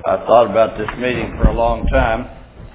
I thought about this meeting for a long time.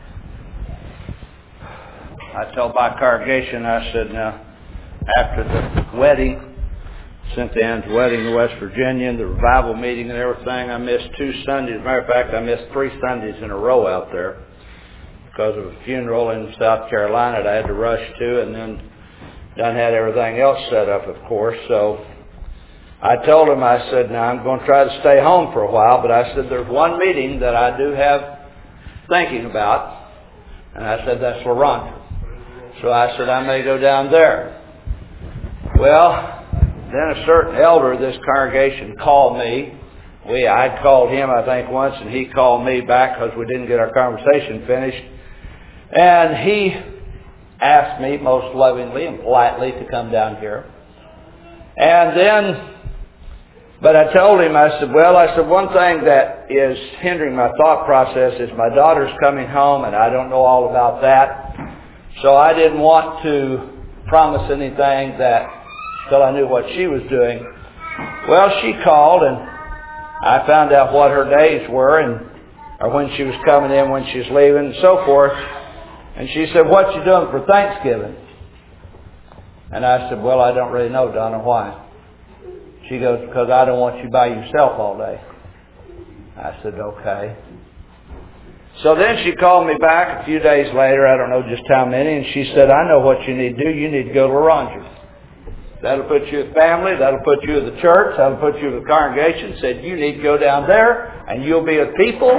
I told my congregation, I said, now, after the wedding, Cynthia Ann's wedding in West Virginia, and the revival meeting and everything, I missed 2 Sundays. As a matter of fact, I missed 3 Sundays in a row out there because of a funeral in South Carolina that I had to rush to, and then done had everything else set up, of course. So I told him, I said, now I'm going to try to stay home for a while, but I said, there's one meeting that I do have thinking about, and I said, that's LaRonda. So I said, I may go down there. Well, then a certain elder of this congregation called me. I called him, I think, once, and he called me back because we didn't get our conversation finished. And he asked me most lovingly and politely to come down here. And then, but I told him, I said, one thing that is hindering my thought process is my daughter's coming home, and I don't know all about that. So I didn't want to promise anything till I knew what she was doing. Well, she called, and I found out what her days were, or when she was coming in, when she was leaving, and so forth. And she said, what you doing for Thanksgiving? And I said, well, I don't really know, Donna, why? She goes, because I don't want you by yourself all day. I said, okay. So then she called me back a few days later, I don't know just how many, and she said, I know what you need to do. You need to go to LaRonda. That'll put you at family, that'll put you at the church, that'll put you at the congregation. Said, you need to go down there, and you'll be with people.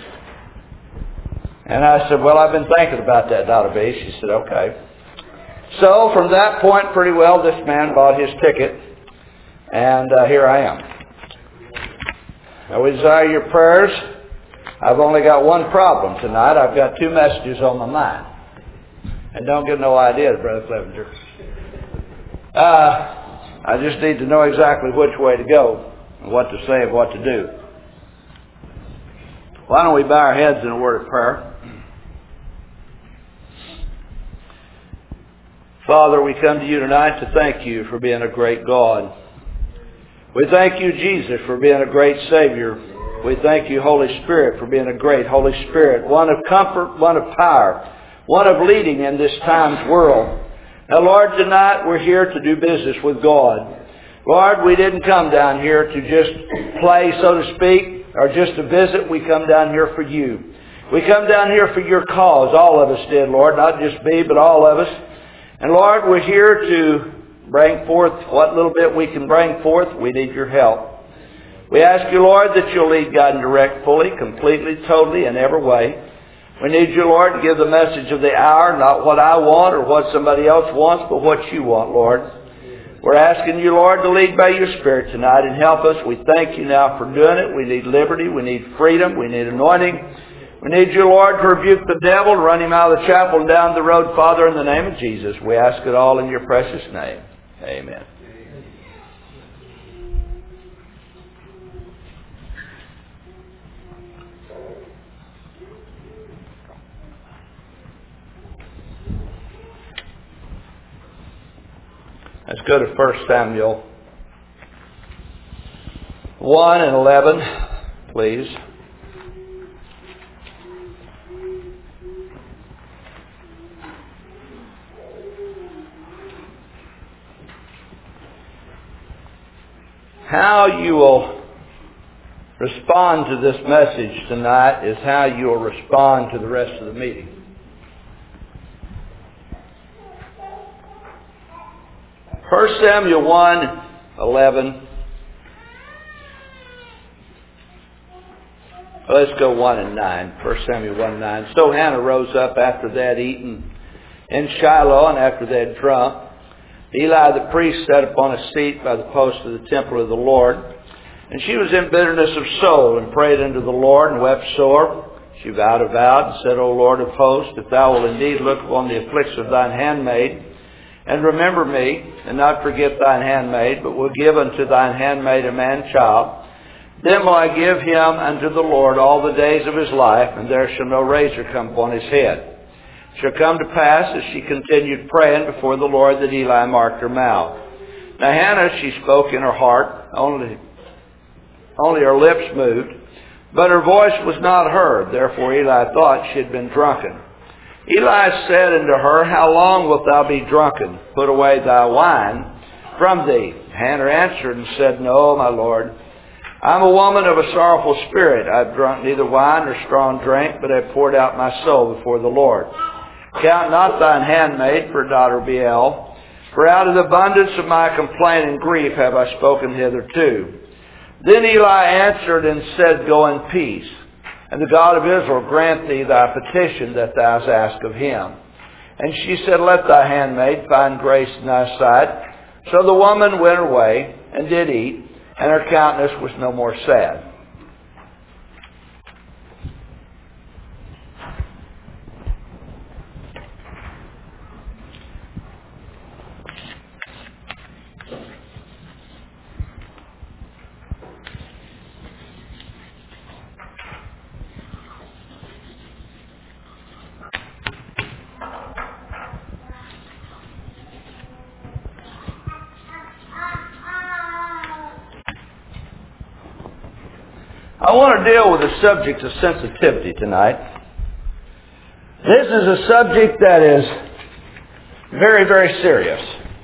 And I said, well, I've been thinking about that, Donna B. She said, okay. So from that point, pretty well, this man bought his ticket, and here I am. Now, we desire your prayers. I've only got one problem tonight. I've got 2 messages on my mind. And don't get no ideas, Brother Clevenger. I just need to know exactly which way to go, and what to say and what to do. Why don't we bow our heads in a word of prayer? Father, we come to you tonight to thank you for being a great God. We thank you, Jesus, for being a great Savior. We thank you, Holy Spirit, for being a great Holy Spirit, one of comfort, one of power, one of leading in this time's world. Now, Lord, tonight we're here to do business with God. Lord, we didn't come down here to just play, so to speak, or just to visit. We come down here for you. We come down here for your cause. All of us did, Lord, not just me, but all of us. And Lord, we're here to bring forth what little bit we can bring forth. We need your help. We ask you, Lord, that you'll lead, guide, and direct fully, completely, totally, in every way. We need you, Lord, to give the message of the hour, not what I want or what somebody else wants, but what you want, Lord. We're asking you, Lord, to lead by your Spirit tonight and help us. We thank you now for doing it. We need liberty. We need freedom. We need anointing. We need you, Lord, to rebuke the devil, to run him out of the chapel and down the road, Father, in the name of Jesus. We ask it all in your precious name. Amen. Let's go to 1 Samuel 1 and 11, please. How you will respond to this message tonight is how you will respond to the rest of the meeting. First Samuel 1:11. Let's go 1 and 9. 1 Samuel 1:9. So Hannah rose up after they had eaten in Shiloh, and after they had drunk. Eli the priest sat upon a seat by the post of the temple of the Lord. And she was in bitterness of soul, and prayed unto the Lord, and wept sore. She vowed a vow, and said, O Lord of hosts, if thou wilt indeed look upon the affliction of thine handmaid, and remember me, and not forget thine handmaid, but will give unto thine handmaid a man-child, then will I give him unto the Lord all the days of his life, and there shall no razor come upon his head. It shall come to pass, as she continued praying before the Lord, that Eli marked her mouth. Now Hannah, she spoke in her heart, only her lips moved, But her voice was not heard. Therefore Eli thought she had been drunken. Eli said unto her, How long wilt thou be drunken? Put away thy wine from thee. Hannah answered and said, No, my Lord. I am a woman of a sorrowful spirit. I have drunk neither wine nor strong drink, but have poured out my soul before the Lord. Count not thine handmaid for daughter Belial, for out of the abundance of my complaint and grief have I spoken hitherto. Then Eli answered and said, Go in peace, and the God of Israel grant thee thy petition that thou hast asked of him. And she said, Let thy handmaid find grace in thy sight. So the woman went away and did eat, and her countenance was no more sad. I want to deal with the subject of sensitivity tonight. This is a subject that is very, very serious.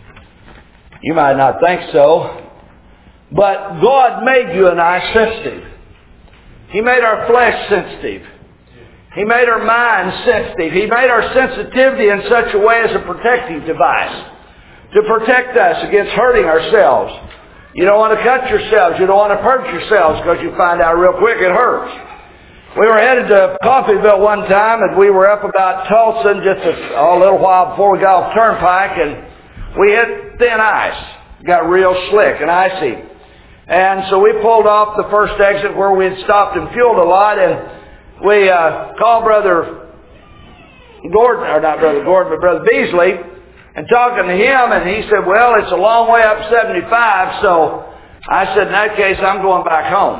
You might not think so, but God made you and I sensitive. He made our flesh sensitive. He made our mind sensitive. He made our sensitivity in such a way as a protective device to protect us against hurting ourselves. You don't want to cut yourselves. You don't want to hurt yourselves because you find out real quick it hurts. We were headed to Coffeyville one time, and we were up about Tulsa just a little while before we got off Turnpike, and we hit thin ice. Got real slick and icy. And so we pulled off the first exit where we had stopped and fueled a lot, and we called Brother Gordon, or not Brother Gordon, but Brother Beasley, and talking to him, and he said, well, it's a long way up 75, so I said, in that case, I'm going back home.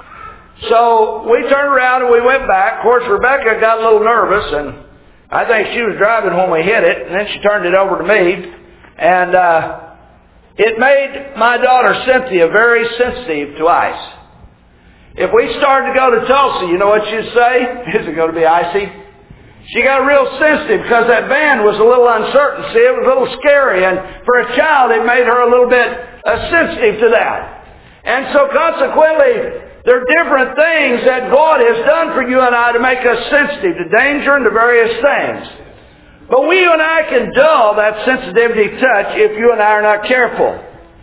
So we turned around and we went back. Of course, Rebecca got a little nervous, and I think she was driving when we hit it, and then she turned it over to me, and it made my daughter Cynthia very sensitive to ice. If we started to go to Tulsa, you know what she'd say? Is it going to be icy? She got real sensitive because that van was a little uncertain. See, it was a little scary, and for a child, it made her a little bit sensitive to that. And so consequently, there are different things that God has done for you and I to make us sensitive to danger and to various things. But you and I can dull that sensitivity touch if you and I are not careful.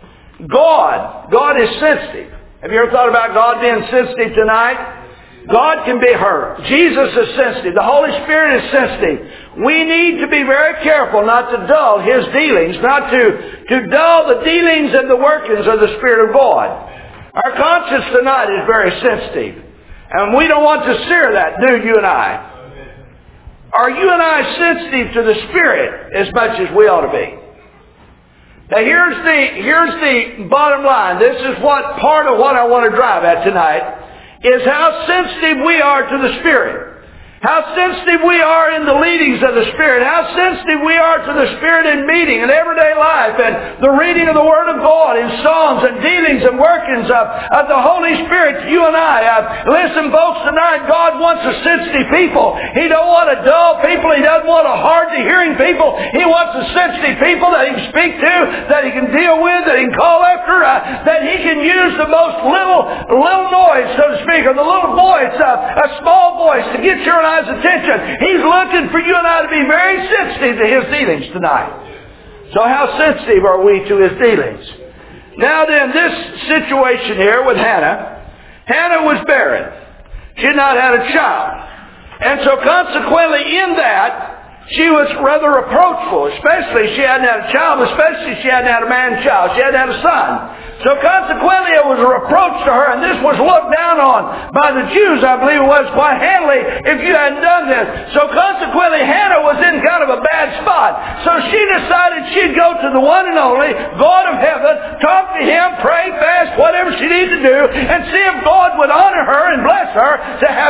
God is sensitive. Have you ever thought about God being sensitive tonight? God can be hurt. Jesus is sensitive. The Holy Spirit is sensitive. We need to be very careful not to dull His dealings, not to dull the dealings and the workings of the Spirit of God. Our conscience tonight is very sensitive. And we don't want to sear that, do you and I? Are you and I sensitive to the Spirit as much as we ought to be? Now here's the bottom line. This is what part of what I want to drive at tonight. Is how sensitive we are to the Spirit. How sensitive we are in the leadings of the Spirit. How sensitive we are to the Spirit in meeting and everyday life and the reading of the Word of God in songs and dealings and workings of the Holy Spirit to you and I. Listen, folks, tonight God wants a sensitive people. He don't want a dull people. He doesn't want a hard-to-hearing people. He wants a sensitive people that He can speak to, that He can deal with, that He can call after, that He can use the most little noise, so to speak, or the little voice, a small voice to get your and I's attention. He's looking for you and I to be very sensitive to His dealings tonight. So how sensitive are we to His dealings? Now then, this situation here with Hannah was barren. She had not had a child. And so consequently in that, she was rather reproachful, especially she hadn't had a child, especially she hadn't had a man-child. She hadn't had a son. So consequently it was a reproach to her, and this was looked down on by the Jews, I believe it was, quite handily if you hadn't done this. So consequently Hannah was in kind of a bad spot. So she decided she'd go to the one and only God of heaven, talk to Him, pray, fast, whatever she needed to do, and see if God would honor her and bless her to have a child.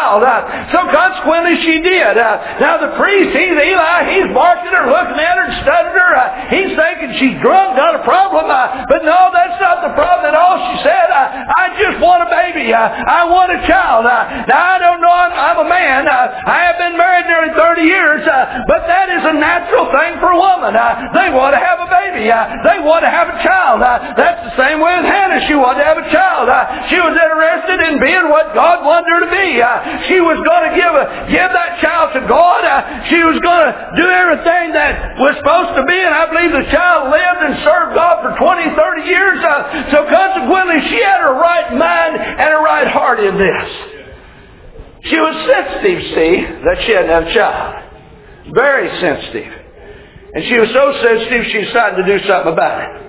child. So consequently she did. Now the priest, Eli, he's barking her, looking at her and studying her. He's thinking she's drunk, got a problem. But no, that's not the problem at all. She said, I just want a baby. I want a child. Now I don't know, I'm a man. I have been married nearly 30 years. But that is a natural thing for a woman. They want to have a baby. They want to have a child. That's the same way with Hannah. She wanted to have a child. She was interested in being what God wanted her to be. She was going to give that child to God. She was going to do everything that was supposed to be, and I believe the child lived and served God for 20, 30 years. So consequently, she had her right mind and her right heart in this. She was sensitive, see, that she hadn't had a child. Very sensitive. And she was so sensitive, she decided to do something about it.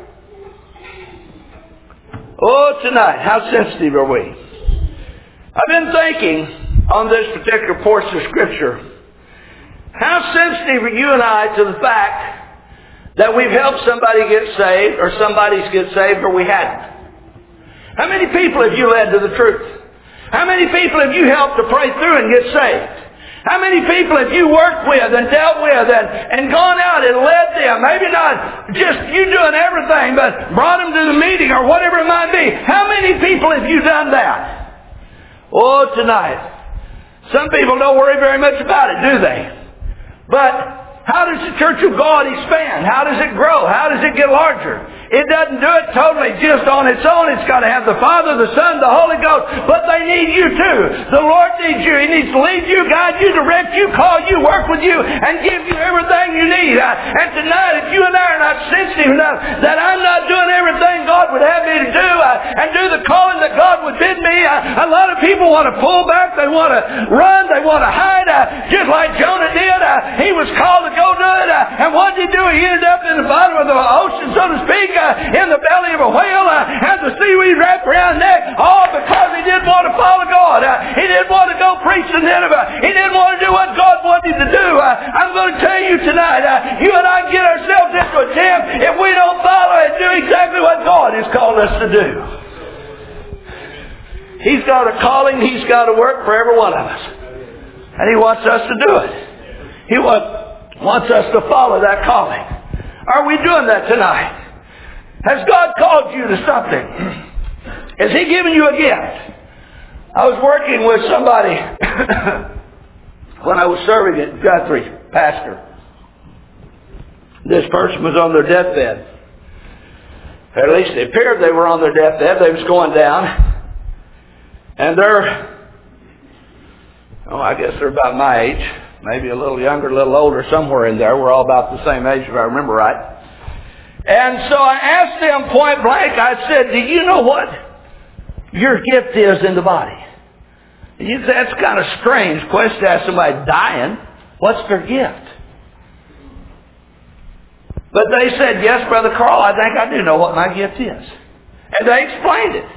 Oh, tonight, how sensitive are we? I've been thinking on this particular portion of Scripture, how sensitive are you and I to the fact that we've helped somebody get saved, or somebody's get saved, or we hadn't? How many people have you led to the truth? How many people have you helped to pray through and get saved? How many people have you worked with and dealt with and gone out and led them? Maybe not just you doing everything, but brought them to the meeting or whatever it might be. How many people have you done that? Oh, tonight. Some people don't worry very much about it, do they? But how does the Church of God expand? How does it grow? How does it get larger? It doesn't do it totally just on its own. It's got to have the Father, the Son, the Holy Ghost. But they need you too. The Lord needs you. He needs to lead you, guide you, direct you, call you, work with you, and give you everything you need. And tonight, if you and I are not sensitive enough that I'm not doing everything God would have me to do and do the calling that God would bid me, a lot of people want to pull back. They want to run. They want to hide. Just like Jonah did. He was called to go do it. And what did he do? He ended up in the bottom of the ocean, so to speak, in the belly of a whale, had the seaweed wrapped around his neck, all because he didn't want to follow God. He didn't want to go preach to Nineveh. He didn't want to do what God wanted him to do. I'm going to tell you tonight, you and I get ourselves into a jam if we don't follow and do exactly what God has called us to do. He's got a calling. He's got a work for every one of us. And He wants us to do it. He wants us to follow that calling. Are we doing that tonight? Has God called you to something? Has He given you a gift? I was working with somebody when I was serving at Guthrie, pastor. This person was on their deathbed. At least it appeared they were on their deathbed. They was going down. And I guess they're about my age. Maybe a little younger, a little older, somewhere in there. We're all about the same age if I remember right. And so I asked them point blank, I said, do you know what your gift is in the body? That's kind of a strange question to ask somebody dying. What's their gift? But they said, yes, Brother Carl, I think I do know what my gift is. And they explained it.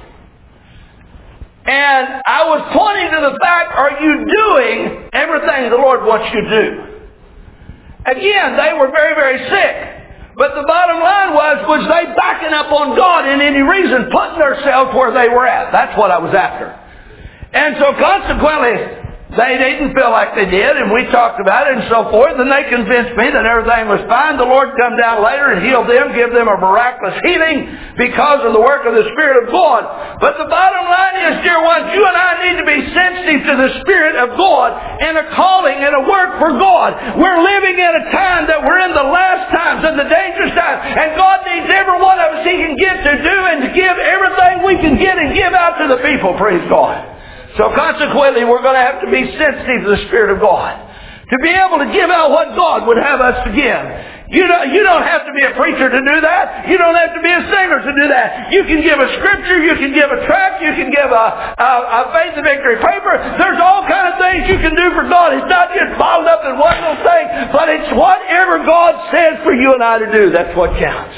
And I was pointing to the fact, are you doing everything the Lord wants you to do? Again, they were very, very sick. But the bottom line was they backing up on God in any reason, putting themselves where they were at? That's what I was after. And so consequently, they didn't feel like they did, and we talked about it and so forth, and they convinced me that everything was fine. The Lord come down later and healed them, give them a miraculous healing because of the work of the Spirit of God. But the bottom line is, dear ones, you and I need to be sensitive to the Spirit of God and a calling and a work for God. We're living in a time that we're in the last times and the dangerous times, and God needs every one of us He can get to do and to give everything we can get and give out to the people, praise God. So consequently, we're going to have to be sensitive to the Spirit of God. To be able to give out what God would have us to give. You don't have to be a preacher to do that. You don't have to be a singer to do that. You can give a scripture. You can give a tract. You can give a Faith and Victory paper. There's all kinds of things you can do for God. It's not just bottled up in one little thing, but it's whatever God says for you and I to do. That's what counts.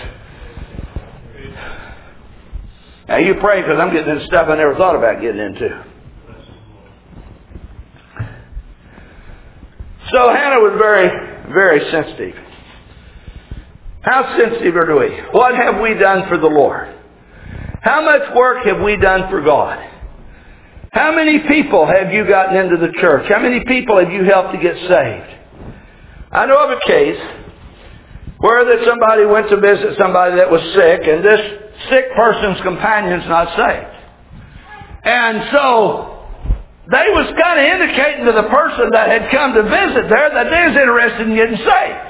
Now you pray, because I'm getting into stuff I never thought about getting into. So Hannah was very, very sensitive. How sensitive are we? What have we done for the Lord? How much work have we done for God? How many people have you gotten into the church? How many people have you helped to get saved? I know of a case where that somebody went to visit somebody that was sick, and this sick person's companion's not saved. And so they was kind of indicating to the person that had come to visit there that they was interested in getting saved.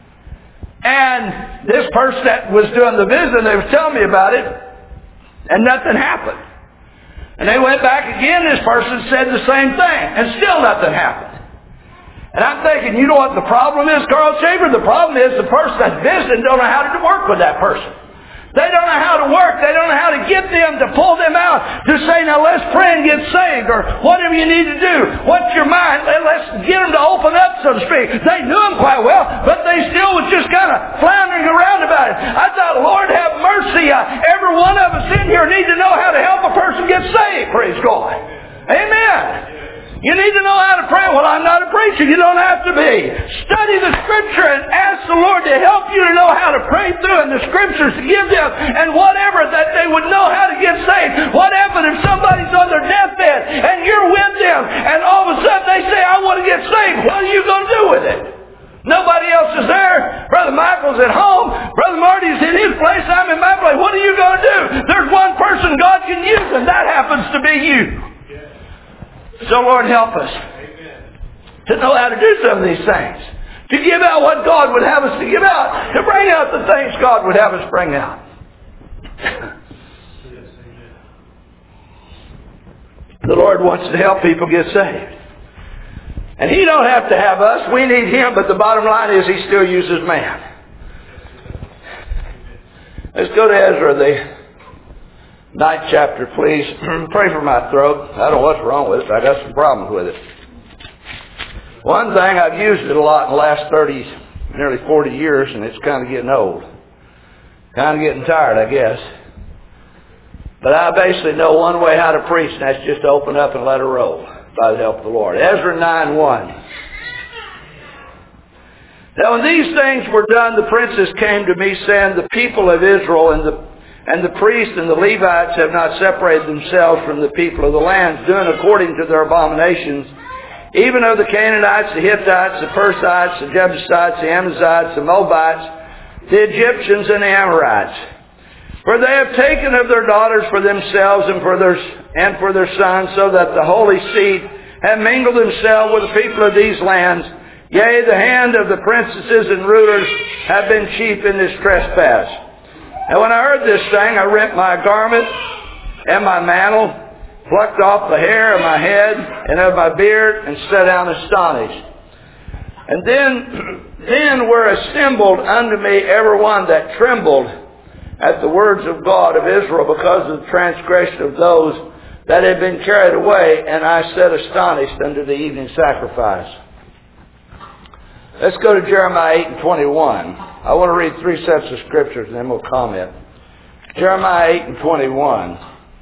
And this person that was doing the visit, they was telling me about it, and nothing happened. And they went back again, this person said the same thing, and still nothing happened. And I'm thinking, you know what the problem is, Carl Shaver? The problem is the person that's visiting don't know how to work with that person. They don't know how to work. They don't know how to get them to pull them out to say, now let's pray and get saved, or whatever you need to do. What's your mind? Let's get them to open up, so to speak. They knew him quite well, but they still was just kind of floundering around about it. I thought, Lord have mercy. Every one of us in here need to know how to help a person get saved. Praise God. Amen. You need to know how to pray. Well, I'm not a preacher. You don't have to be. Study the Scripture and ask the Lord to help you to know how to pray through and the Scriptures to give them, and whatever that they would know how to get saved. What happens if somebody's on their deathbed and you're with them and all of a sudden they say, I want to get saved? What are you going to do with it? Nobody else is there. Brother Michael's at home. Brother Marty's in his place. I'm in my place. What are you going to do? There's one person God can use, and that happens to be you. So Lord, help us to know how to do some of these things, to give out what God would have us to give out, to bring out the things God would have us bring out. The Lord wants to help people get saved. And He don't have to have us. We need Him, but the bottom line is He still uses man. Let's go to Ezra, the 9th chapter, please. Pray for my throat. I don't know what's wrong with it. I got some problems with it. One thing, I've used it a lot in the last nearly 40 years, and it's kind of getting old. Kind of getting tired, I guess. But I basically know one way how to preach, and that's just to open up and let it roll by the help of the Lord. Ezra 9:1. Now when these things were done, the princes came to me, saying, the people of Israel and the priests and the Levites have not separated themselves from the people of the lands, doing according to their abominations, even of the Canaanites, the Hittites, the Perizzites, the Jebusites, the Amalekites, the Moabites, the Egyptians, and the Amorites. For they have taken of their daughters for themselves and for their sons, so that the holy seed have mingled themselves with the people of these lands. Yea, the hand of the princesses and rulers have been chief in this trespass. And when I heard this thing, I rent my garment and my mantle, plucked off the hair of my head and of my beard, and sat down astonished. And then were assembled unto me every one that trembled at the words of God of Israel, because of the transgression of those that had been carried away, and I sat astonished unto the evening sacrifice. Let's go to Jeremiah 8:21. I want to read 3 sets of scriptures and then we'll comment. Jeremiah 8:21.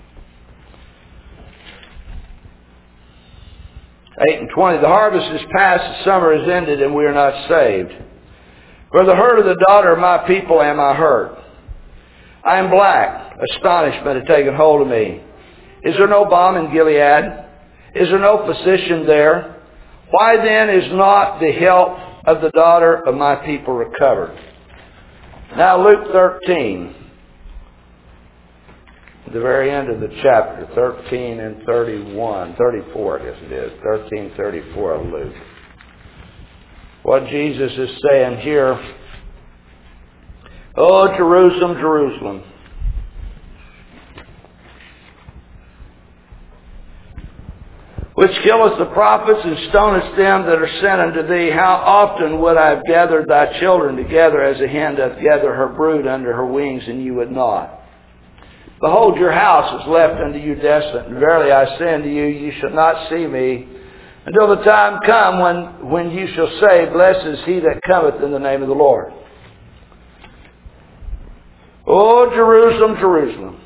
8:20. The harvest is past, the summer is ended, and we are not saved. For the hurt of the daughter of my people am I hurt. I am black. Astonishment had taken hold of me. Is there no balm in Gilead? Is there no physician there? Why then is not the health of the daughter of my people recovered? Now Luke 13. The very end of the chapter, 13 and 34, I guess it is. 13:34 of Luke. What Jesus is saying here, oh, Jerusalem, Jerusalem, which killest the prophets and stonest them that are sent unto thee, how often would I have gathered thy children together as a hen doth gather her brood under her wings, and you would not. Behold, your house is left unto you desolate, and verily I say unto you, you shall not see me until the time come when you shall say, blessed is he that cometh in the name of the Lord. Oh, Jerusalem, Jerusalem.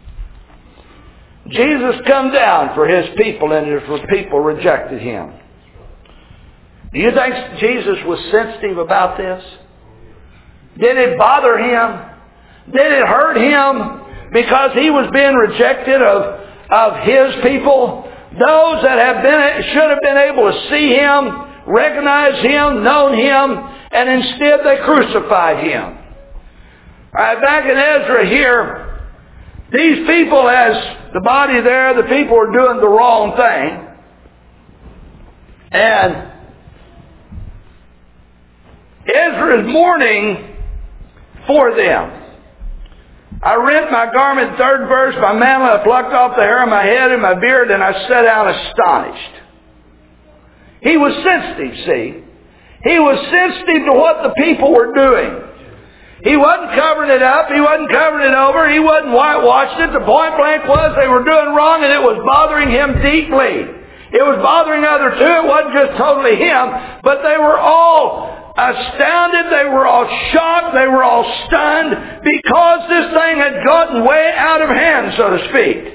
Jesus come down for his people, and his people rejected him. Do you think Jesus was sensitive about this? Did it bother him? Did it hurt him because he was being rejected of his people? Those that should have been able to see Him, recognize Him, known Him, and instead they crucified Him. All right, back in Ezra here, these people, as the body there, the people were doing the wrong thing. And Ezra is mourning for them. I rent my garment, third verse, my mantle, I plucked off the hair of my head and my beard, and I sat down astonished. He was sensitive, see. He was sensitive to what the people were doing. He wasn't covering it up. He wasn't covering it over. He wasn't whitewashing it. The point blank was they were doing wrong, and it was bothering him deeply. It was bothering others too. It wasn't just totally him, but they were all astounded. They were all shocked. They were all stunned because this thing had gotten way out of hand, so to speak.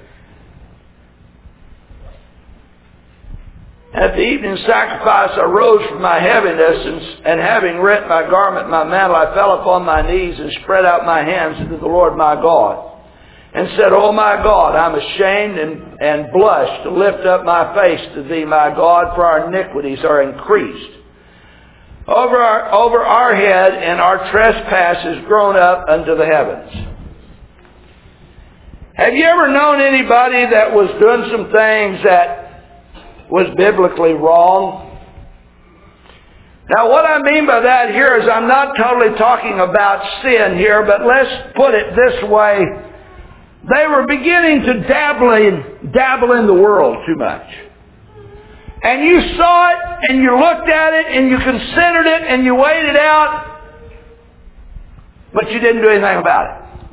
At the evening sacrifice, I rose from my heaviness, and having rent my garment, my mantle, I fell upon my knees and spread out my hands unto the Lord my God, and said, O my God, I'm ashamed and blush to lift up my face to Thee, my God, for our iniquities are increased over our head, and our trespasses grown up unto the heavens. Have you ever known anybody that was doing some things that was biblically wrong? Now, what I mean by that here is I'm not totally talking about sin here, but let's put it this way. They were beginning to dabble in the world too much. And you saw it, and you looked at it, and you considered it, and you weighed it out, but you didn't do anything about it.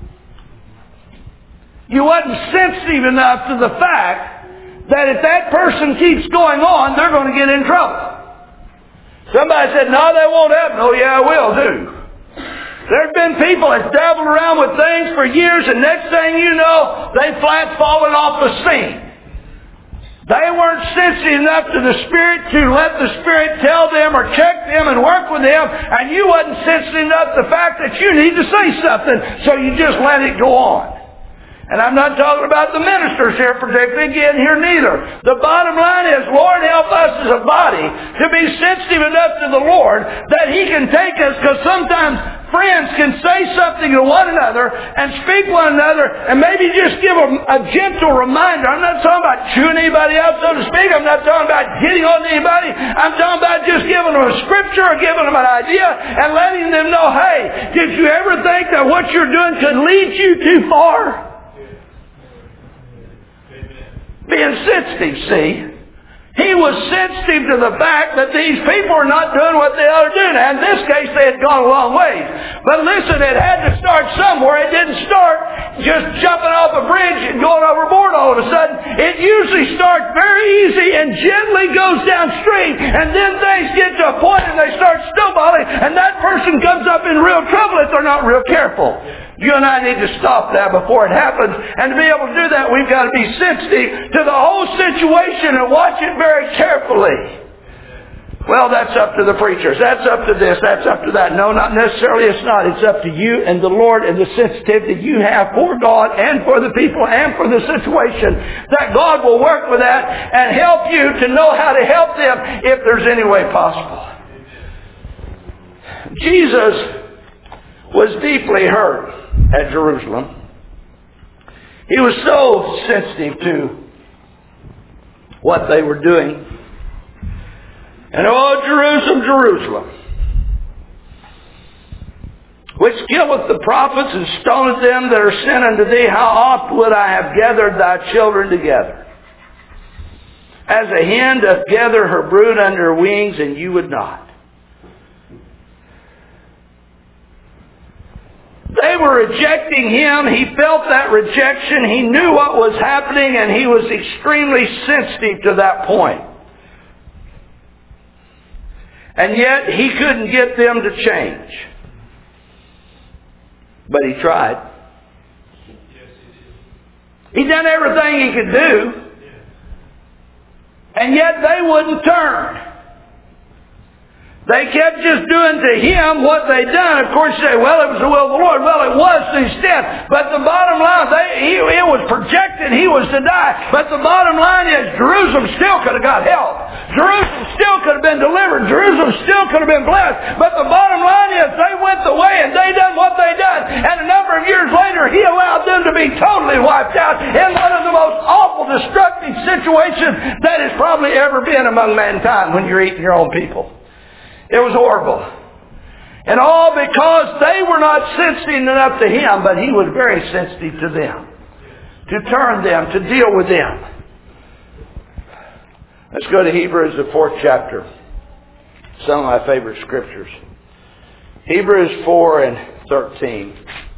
You wasn't sensitive enough to the fact that if that person keeps going on, they're going to get in trouble. Somebody said, no, that won't happen. Oh, yeah, it will do. There have been people that dabbled around with things for years, and next thing you know, they flat falling off the scene. They weren't sensitive enough to the Spirit to let the Spirit tell them or check them and work with them, and you wasn't sensitive enough to the fact that you need to say something, so you just let it go on. And I'm not talking about the ministers here particularly again here neither. The bottom line is, Lord, help us as a body to be sensitive enough to the Lord that He can take us, because sometimes friends can say something to one another and speak one another and maybe just give a gentle reminder. I'm not talking about chewing anybody out, so to speak. I'm not talking about getting on anybody. I'm talking about just giving them a scripture or giving them an idea and letting them know, hey, did you ever think that what you're doing could lead you too far? Being sensitive, see. He was sensitive to the fact that these people are not doing what they ought to do. Now, in this case, they had gone a long way. But listen, it had to start somewhere. It didn't start just jumping off a bridge and going overboard all of a sudden. It usually starts very easy and gently goes downstream. And then things get to a point and they start snowballing, and that person comes up in real trouble if they're not real careful. You and I need to stop that before it happens. And to be able to do that, we've got to be sensitive to the whole situation and watch it very carefully. Well, that's up to the preachers. That's up to this. That's up to that. No, not necessarily. It's not. It's up to you and the Lord and the sensitivity you have for God and for the people and for the situation, that God will work with that and help you to know how to help them if there's any way possible. Jesus was deeply hurt at Jerusalem. He was so sensitive to what they were doing. And oh, Jerusalem, Jerusalem, which killeth the prophets and stoneth them that are sent unto thee, how oft would I have gathered thy children together, as a hen doth gather her brood under her wings, and you would not. They were rejecting Him. He felt that rejection. He knew what was happening, and he was extremely sensitive to that point. And yet, he couldn't get them to change. But he tried. He done everything he could do. And yet, they wouldn't turn. They kept just doing to him what they'd done. Of course, you say, well, it was the will of the Lord. Well, it was to the extent. But the bottom line, it was projected he was to die. But the bottom line is Jerusalem still could have got help. Jerusalem still could have been delivered. Jerusalem still could have been blessed. But the bottom line is they went the way and they done what they done. And a number of years later, he allowed them to be totally wiped out in one of the most awful, destructive situations that has probably ever been among mankind when you're eating your own people. It was horrible. And all because they were not sensitive enough to him, but he was very sensitive to them. To turn them, to deal with them. Let's go to Hebrews, the 4th chapter. Some of my favorite scriptures. Hebrews 4 and 13.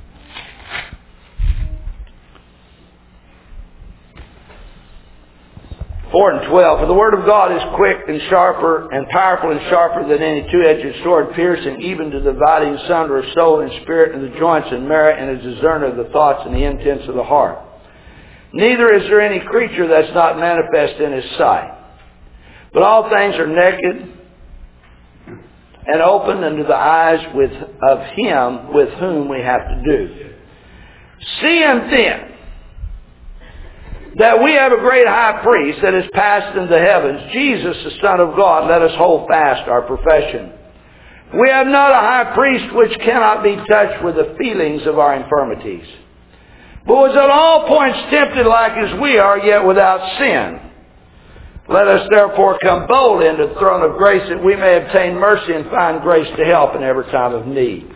4 and 12. For the word of God is quick and sharper and powerful and sharper than any two-edged sword, piercing even to dividing asunder of soul and spirit and the joints and marrow, and is discerner of the thoughts and the intents of the heart. Neither is there any creature that's not manifest in his sight. But all things are naked and open unto the eyes of him with whom we have to do. Seeing then that we have a great high priest that is passed into the heavens, Jesus, the Son of God, let us hold fast our profession. We have not a high priest which cannot be touched with the feelings of our infirmities, but was at all points tempted like as we are, yet without sin. Let us therefore come boldly into the throne of grace, that we may obtain mercy and find grace to help in every time of need.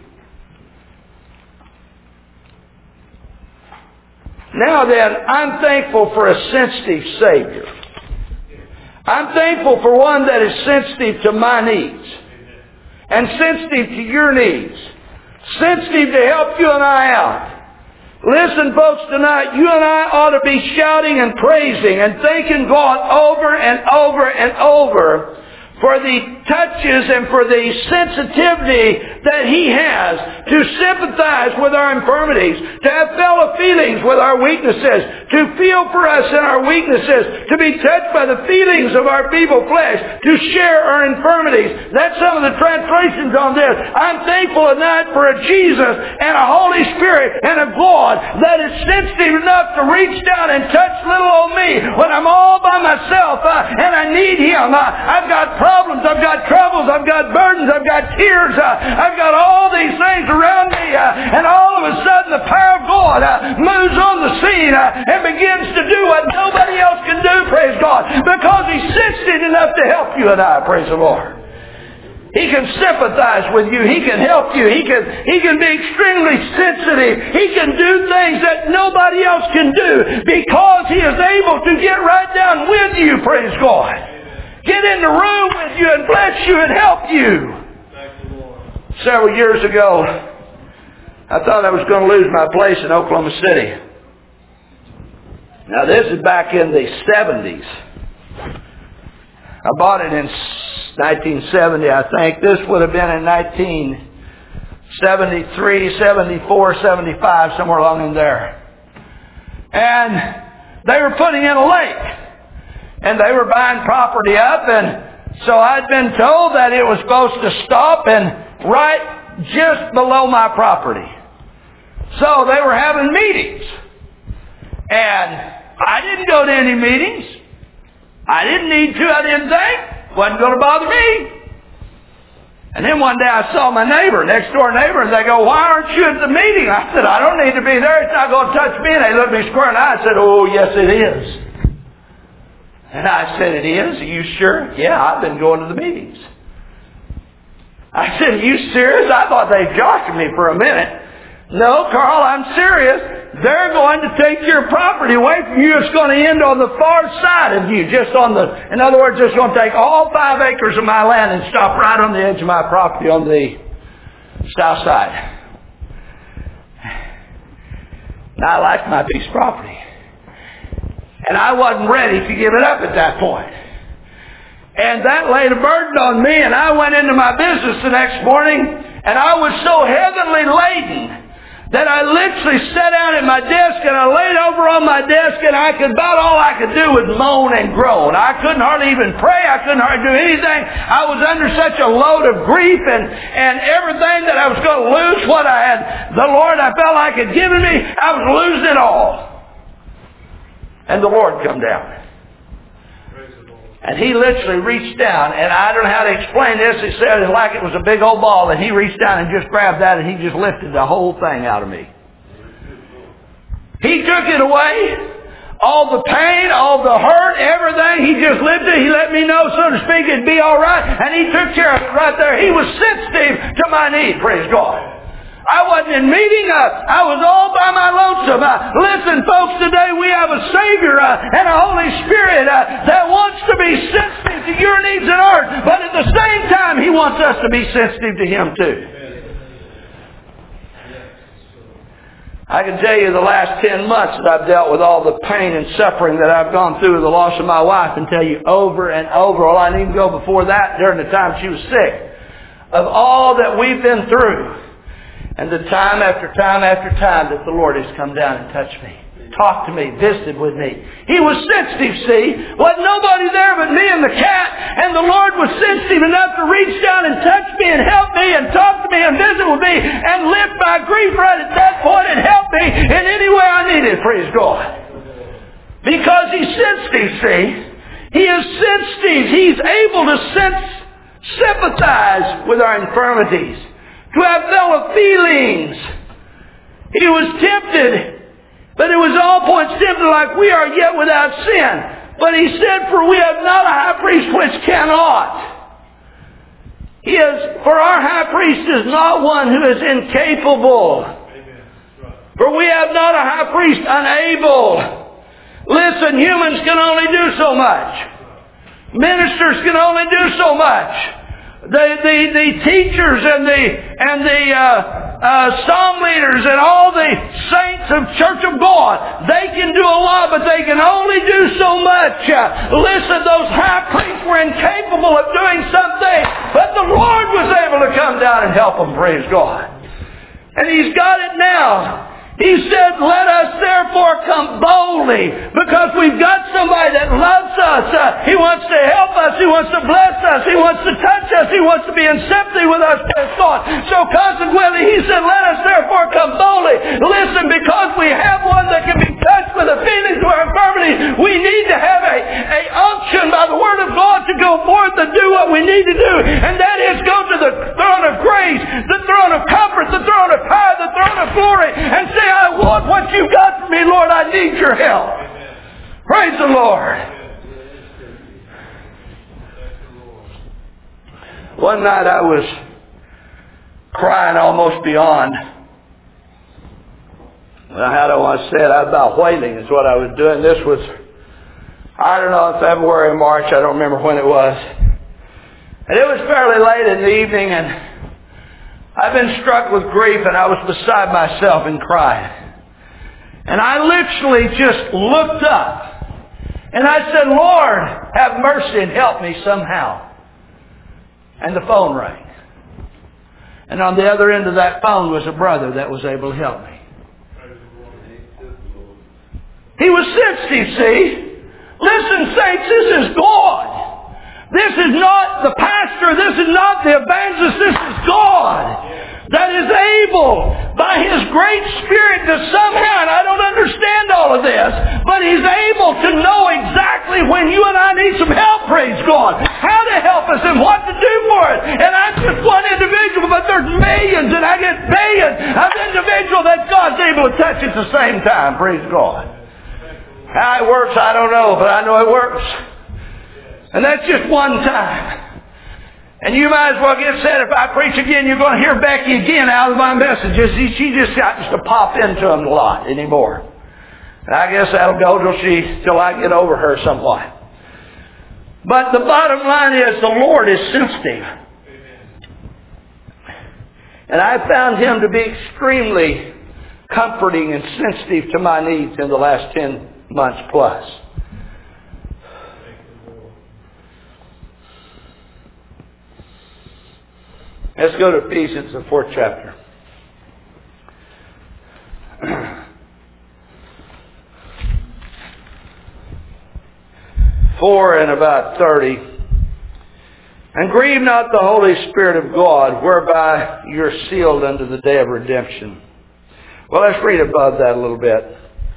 Now then, I'm thankful for a sensitive Savior. I'm thankful for one that is sensitive to my needs. And sensitive to your needs. Sensitive to help you and I out. Listen, folks, tonight, you and I ought to be shouting and praising and thanking God over and over and over for the touches and for the sensitivity that He has to sympathize with our infirmities, to have fellow feelings with our weaknesses, to feel for us in our weaknesses, to be touched by the feelings of our feeble flesh, to share our infirmities. That's some of the translations on this. I'm thankful tonight for a Jesus and a Holy Spirit and a God that is sensitive enough to reach down and touch little old me when I'm all by myself and I need Him. I've got problems, I've got troubles, I've got burdens, I've got tears, I've got all these things around me, and all of a sudden the power of God moves on the scene and begins to do what nobody else can do, praise God, because He's sensitive enough to help you and I, praise the Lord. He can sympathize with you. He can help you. He can be extremely sensitive. He can do things that nobody else can do because He is able to get right down with you, praise God. Get in the room with you and bless you and help you. Several years ago, I thought I was going to lose my place in Oklahoma City. Now this is back in the 70s. I bought it in 1970, I think. This would have been in 1973, 74, 75, somewhere along in there. And they were putting in a lake. And they were buying property up, and so I'd been told that it was supposed to stop and right just below my property. So they were having meetings. And I didn't go to any meetings. I didn't need to, I didn't think. Wasn't going to bother me. And then one day I saw my neighbor, next door neighbor, and they go, why aren't you at the meeting? I said, I don't need to be there. It's not going to touch me. And they looked me square in the eye and said, oh, yes, it is. And I said, it is? Are you sure? Yeah, I've been going to the meetings. I said, are you serious? I thought they joshed me for a minute. No, Carl, I'm serious. They're going to take your property away from you. It's going to end on the far side of you. In other words, it's going to take all 5 acres of my land and stop right on the edge of my property on the south side. Now, I like my piece of property. And I wasn't ready to give it up at that point. And that laid a burden on me, and I went into my business the next morning, and I was so heavily laden that I literally sat down at my desk and I laid over on my desk and about all I could do was moan and groan. I couldn't hardly even pray. I couldn't hardly do anything. I was under such a load of grief and everything that I was going to lose what I had, the Lord I felt like had given me. I was losing it all. And the Lord come down. And He literally reached down, and I don't know how to explain this. He said it like it was a big old ball, and He reached down and just grabbed that, and He just lifted the whole thing out of me. He took it away. All the pain, all the hurt, everything, He just lifted it. He let me know, so to speak, it'd be all right, and He took care of it right there. He was sensitive to my need, praise God. I wasn't in meeting. I was all by my lonesome. Listen, folks, today we have a Savior and a Holy Spirit that wants to be sensitive to your needs and ours. But at the same time, He wants us to be sensitive to Him too. I can tell you the last 10 months that I've dealt with all the pain and suffering that I've gone through with the loss of my wife, and tell you over and over. Well, I didn't even go before that during the time she was sick. Of all that we've been through. And the time after time after time that the Lord has come down and touched me, talked to me, visited with me. He was sensitive, see. Wasn't nobody there but me and the cat. And the Lord was sensitive enough to reach down and touch me and help me and talk to me and visit with me and lift my grief right at that point and help me in any way I needed, praise God. Because He's sensitive, see. He is sensitive. He's able to sympathize with our infirmities. To have fellow feelings. He was tempted, but it was all points tempted like we are, yet without sin. But He said, for we have not a high priest which cannot. For our high priest is not one who is incapable. For we have not a high priest unable. Listen, humans can only do so much. Ministers can only do so much. The teachers and the psalm leaders and all the saints of Church of God, they can do a lot, but they can only do so much. Listen, those high priests were incapable of doing something, but the Lord was able to come down and help them, praise God. And He's got it now. He said, let us therefore come boldly, because we've got somebody that loves us. He wants to help us. He wants to bless us. He wants to touch us. He wants to be in sympathy with us, praise God. So consequently, He said, let us therefore come boldly. Listen, because we have one that can be touched with the feelings of our infirmity, we need to have a unction by the Word of God to go forth and do what we need to do. And that is go to the throne of grace, the throne of comfort, the throne of power, the throne of glory, and say, I want what you got for me, Lord. I need your help. Praise the Lord. One night I was crying almost beyond. Well, how do I say it? I was about wailing is what I was doing. This was, I don't know, February or March. I don't remember when it was. And it was fairly late in the evening, and I've been struck with grief, and I was beside myself and crying. And I literally just looked up, and I said, Lord, have mercy and help me somehow. And the phone rang. And on the other end of that phone was a brother that was able to help me. He was sensitive, see. Listen, saints, this is God. This is not the pastor. This is not the evangelist. This is God that is able by His great Spirit to somehow, and I don't understand all of this, but He's able to know exactly when you and I need some help, praise God, how to help us and what to do for it. And I'm just one individual, but there's millions, and I get billions of individuals that God's able to touch at the same time, praise God. How it works, I don't know, but I know it works. And that's just one time. And you might as well get said, if I preach again, you're going to hear Becky again out of my messages. She just happens to pop into them a lot anymore. And I guess that'll go till I get over her somewhat. But the bottom line is the Lord is sensitive. And I found Him to be extremely comforting and sensitive to my needs in the last 10 months plus. Let's go to Ephesians, the 4th chapter. 4 and about 30. And grieve not the Holy Spirit of God, whereby you're sealed unto the day of redemption. Well, let's read above that a little bit.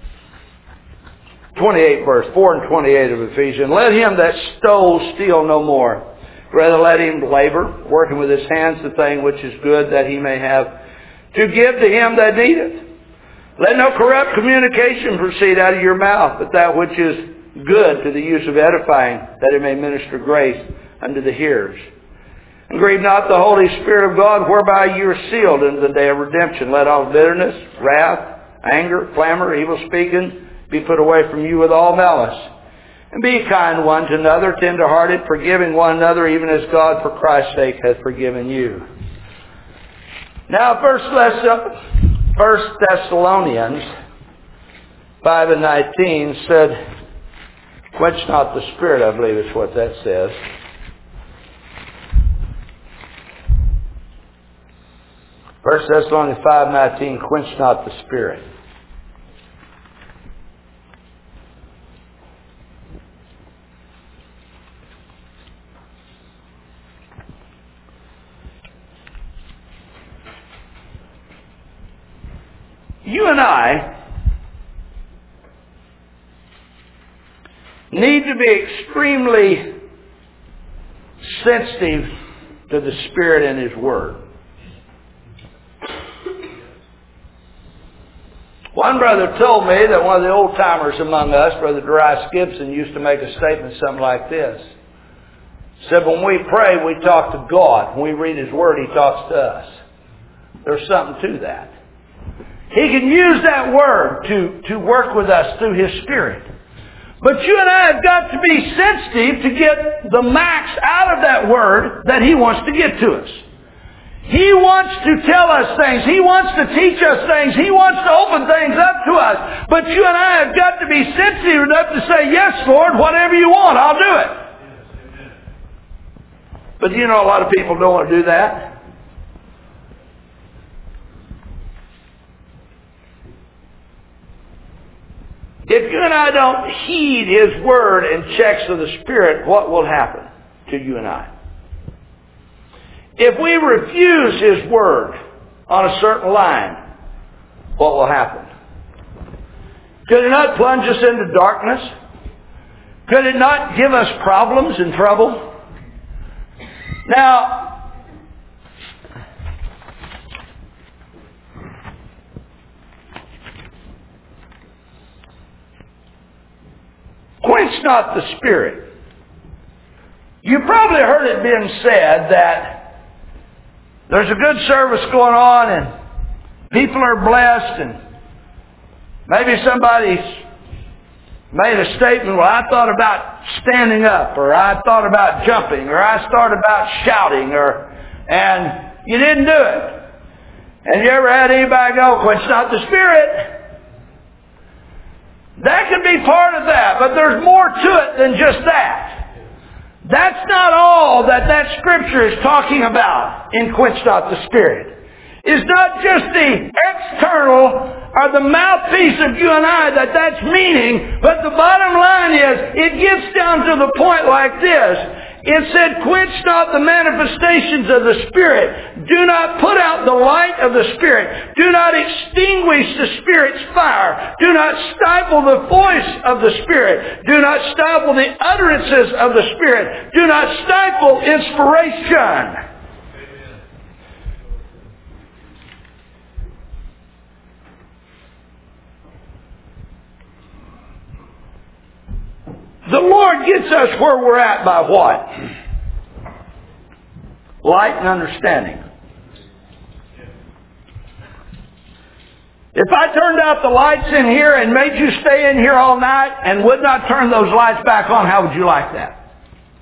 28 verse, 4 and 28 of Ephesians. Let him that stole steal no more. Rather let him labor, working with his hands the thing which is good, that he may have to give to him that needeth. Let no corrupt communication proceed out of your mouth, but that which is good to the use of edifying, that it may minister grace unto the hearers. And grieve not the Holy Spirit of God, whereby you are sealed unto the day of redemption. Let all bitterness, wrath, anger, clamor, evil speaking be put away from you with all malice. And be kind one to another, tender-hearted, forgiving one another, even as God for Christ's sake hath forgiven you. Now, 1 Thessalonians 5 and 19 said, quench not the Spirit, I believe is what that says. First Thessalonians 5:19, quench not the Spirit. You and I need to be extremely sensitive to the Spirit and His Word. One brother told me that one of the old-timers among us, Brother Darius Gibson, used to make a statement something like this. He said, when we pray, we talk to God. When we read His Word, He talks to us. There's something to that. He can use that Word to work with us through His Spirit. But you and I have got to be sensitive to get the max out of that Word that He wants to get to us. He wants to tell us things. He wants to teach us things. He wants to open things up to us. But you and I have got to be sensitive enough to say, yes, Lord, whatever you want, I'll do it. But you know, a lot of people don't want to do that. If you and I don't heed His Word and checks of the Spirit, what will happen to you and I? If we refuse His Word on a certain line, what will happen? Could it not plunge us into darkness? Could it not give us problems and trouble? Now, quench not the Spirit. You probably heard it being said that there's a good service going on and people are blessed, and maybe somebody's made a statement, well, I thought about standing up, or I thought about jumping, or I thought about shouting, and you didn't do it. And you ever had anybody go, quench not the Spirit? That could be part of that, but there's more to it than just that. That's not all that Scripture is talking about in quench not the Spirit. It's not just the external or the mouthpiece of you and I that's meaning, but the bottom line is it gets down to the point like this. It said, quench not the manifestations of the Spirit. Do not put out the light of the Spirit. Do not extinguish the Spirit's fire. Do not stifle the voice of the Spirit. Do not stifle the utterances of the Spirit. Do not stifle inspiration. The Lord gets us where we're at by what? Light and understanding. If I turned out the lights in here and made you stay in here all night and would not turn those lights back on, how would you like that?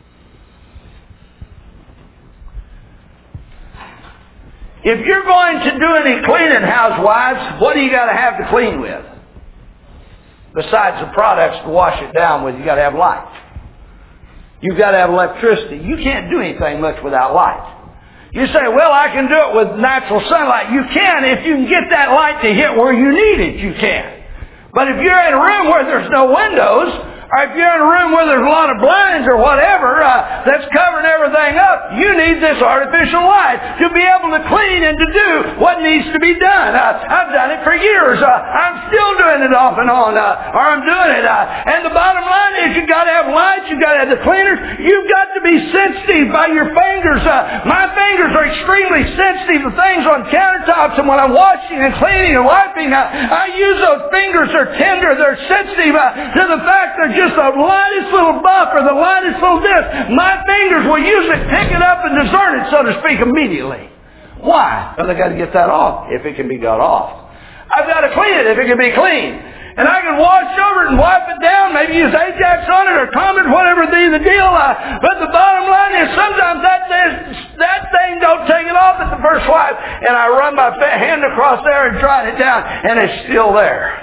If you're going to do any cleaning, housewives, what do you got to have to clean with? Besides the products to wash it down with, you got to have light. You've got to have electricity. You can't do anything much without light. You say, well, I can do it with natural sunlight. You can if you can get that light to hit where you need it, you can. But if you're in a room where there's no windows, or if you're in a room where there's a lot of blinds or whatever that's covering everything up, you need this artificial light to be able to clean and to do what needs to be done. I've done it for years. I'm still doing it off and on, or I'm doing it. And the bottom line is you've got to have lights, you've got to have the cleaners, you've got to be sensitive by your fingers. My fingers are extremely sensitive to things on countertops, and when I'm washing and cleaning and wiping, I use those fingers. They're tender, they're sensitive to the fact they're just the lightest little bump or the lightest little this. My fingers will usually pick it up and discern it, so to speak, immediately. Why? Well, I got to get that off if it can be got off. I've got to clean it if it can be clean. And I can wash over it and wipe it down, maybe use Ajax on it or Comet, whatever be the deal. But the bottom line is sometimes that thing don't take it off at the first wipe. And I run my hand across there and dry it down, and it's still there.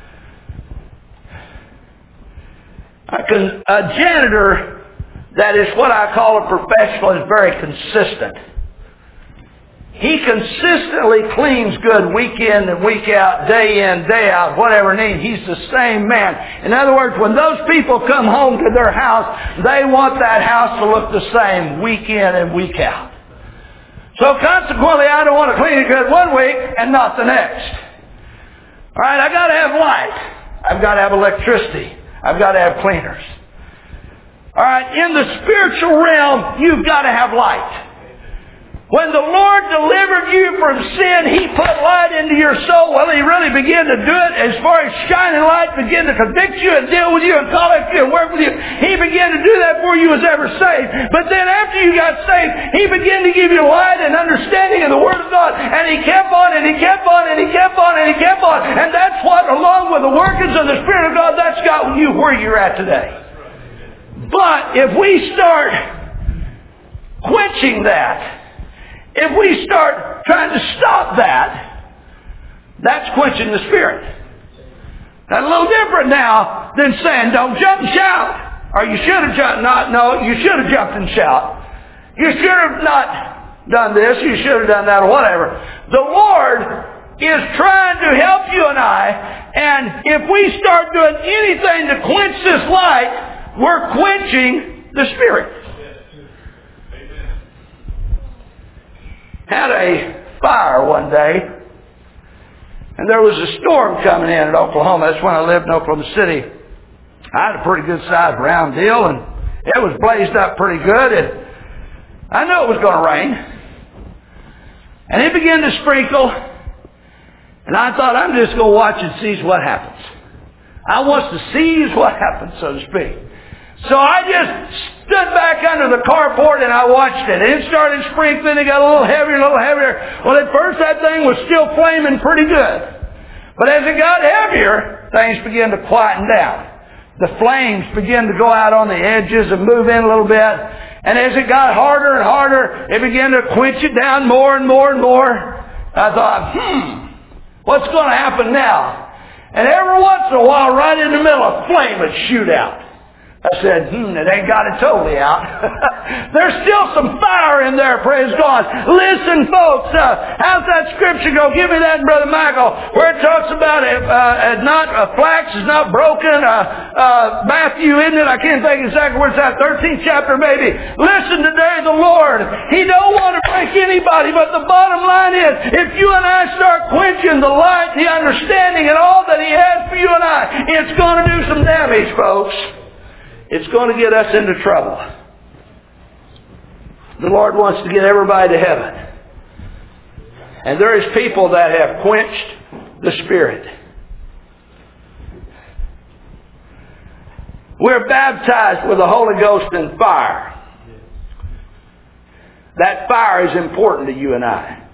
A janitor that is what I call a professional is very consistent. He consistently cleans good week in and week out, day in, day out, whatever it needs. He's the same man. In other words, when those people come home to their house, they want that house to look the same week in and week out. So consequently, I don't want to clean it good one week and not the next. All right, I got to have light. I've got to have electricity. I've got to have cleaners. All right, in the spiritual realm, you've got to have light. When the Lord delivered you from sin, He put light into your soul. Well, He really began to do it as far as shining light, began to convict you and deal with you and collect you and work with you. He began to do that before you was ever saved. But then after you got saved, He began to give you light and understanding of the Word of God. And He kept on and He kept on and He kept on and He kept on. And that's what, along with the workings of the Spirit of God, that's got you where you're at today. But if we start quenching that, if we start trying to stop that, that's quenching the Spirit. That's a little different now than saying don't jump and shout. Or you should have jumped. No, you should have jumped and shout. You should have not done this. You should have done that or whatever. The Lord is trying to help you and I. And if we start doing anything to quench this light, we're quenching the Spirit. Had a fire one day, and there was a storm coming in at Oklahoma. That's when I lived in Oklahoma City. I had a pretty good sized round deal, and it was blazed up pretty good, and I knew it was going to rain. And it began to sprinkle, and I thought, I'm just going to watch and see what happens. I want to seize what happens, so to speak. So I just stood back under the carport and I watched it. And it started sprinkling. It got a little heavier, a little heavier. Well, at first that thing was still flaming pretty good. But as it got heavier, things began to quieten down. The flames began to go out on the edges and move in a little bit. And as it got harder and harder, it began to quench it down more and more and more. I thought, what's going to happen now? And every once in a while, right in the middle, a flame would shoot out. I said, it ain't got it totally out. There's still some fire in there, praise God. Listen, folks, how's that scripture go? Give me that, Brother Michael, where it talks about flax is not broken. Matthew, isn't it? I can't think exactly where it's at. 13th chapter, maybe. Listen today, the Lord, He don't want to break anybody, but the bottom line is, if you and I start quenching the light, the understanding, and all that He has for you and I, it's going to do some damage, folks. It's going to get us into trouble. The Lord wants to get everybody to heaven. And there is people that have quenched the Spirit. We're baptized with the Holy Ghost and fire. That fire is important to you and I.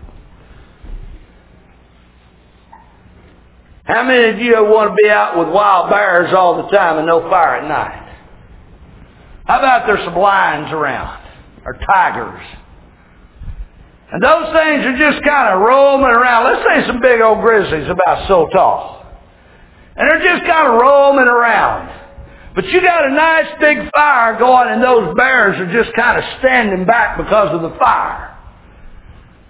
How many of you want to be out with wild bears all the time and no fire at night? How about there's some lions around, or tigers? And those things are just kind of roaming around. Let's say some big old grizzlies about so tall. And they're just kind of roaming around. But you got a nice big fire going, and those bears are just kind of standing back because of the fire.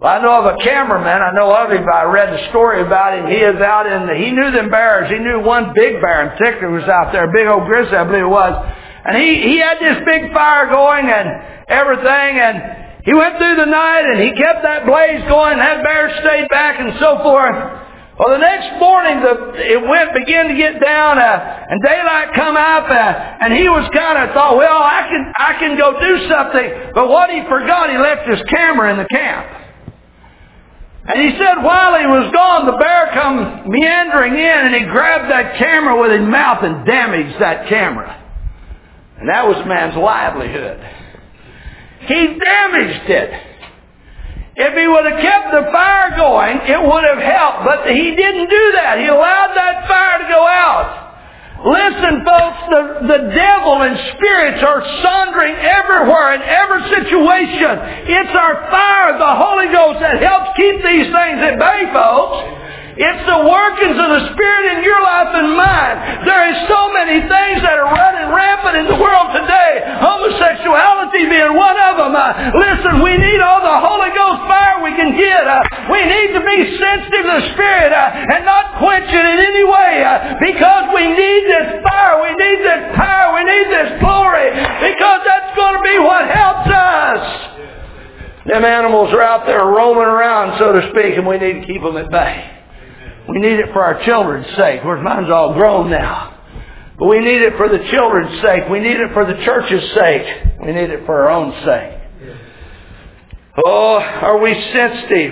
Well, I know of a cameraman. I know of him. I read the story about him. He is out he knew them bears. He knew one big bear in particular was out there, a big old grizzly, I believe it was. And he had this big fire going and everything, and he went through the night and he kept that blaze going, and that bear stayed back and so forth. Well, the next morning it began to get down, and daylight come up, and he was kind of thought, well, I can go do something. But what he forgot, he left his camera in the camp. And he said while he was gone, the bear come meandering in, and he grabbed that camera with his mouth and damaged that camera. And that was the man's livelihood. He damaged it. If he would have kept the fire going, it would have helped. But he didn't do that. He allowed that fire to go out. Listen, folks, the devil and spirits are sundering everywhere in every situation. It's our fire, the Holy Ghost, that helps keep these things at bay, folks. It's the workings of the Spirit in your life and mine. There is so many things that are running rampant in the world today. Homosexuality being one of them. Listen, we need all the Holy Ghost fire we can get. We need to be sensitive to the Spirit and not quench it in any way. Because we need this fire. We need this power. We need this glory. Because that's going to be what helps us. Them animals are out there roaming around, so to speak, and we need to keep them at bay. We need it for our children's sake. Of course, mine's all grown now. But we need it for the children's sake. We need it for the church's sake. We need it for our own sake. Oh, are we sensitive?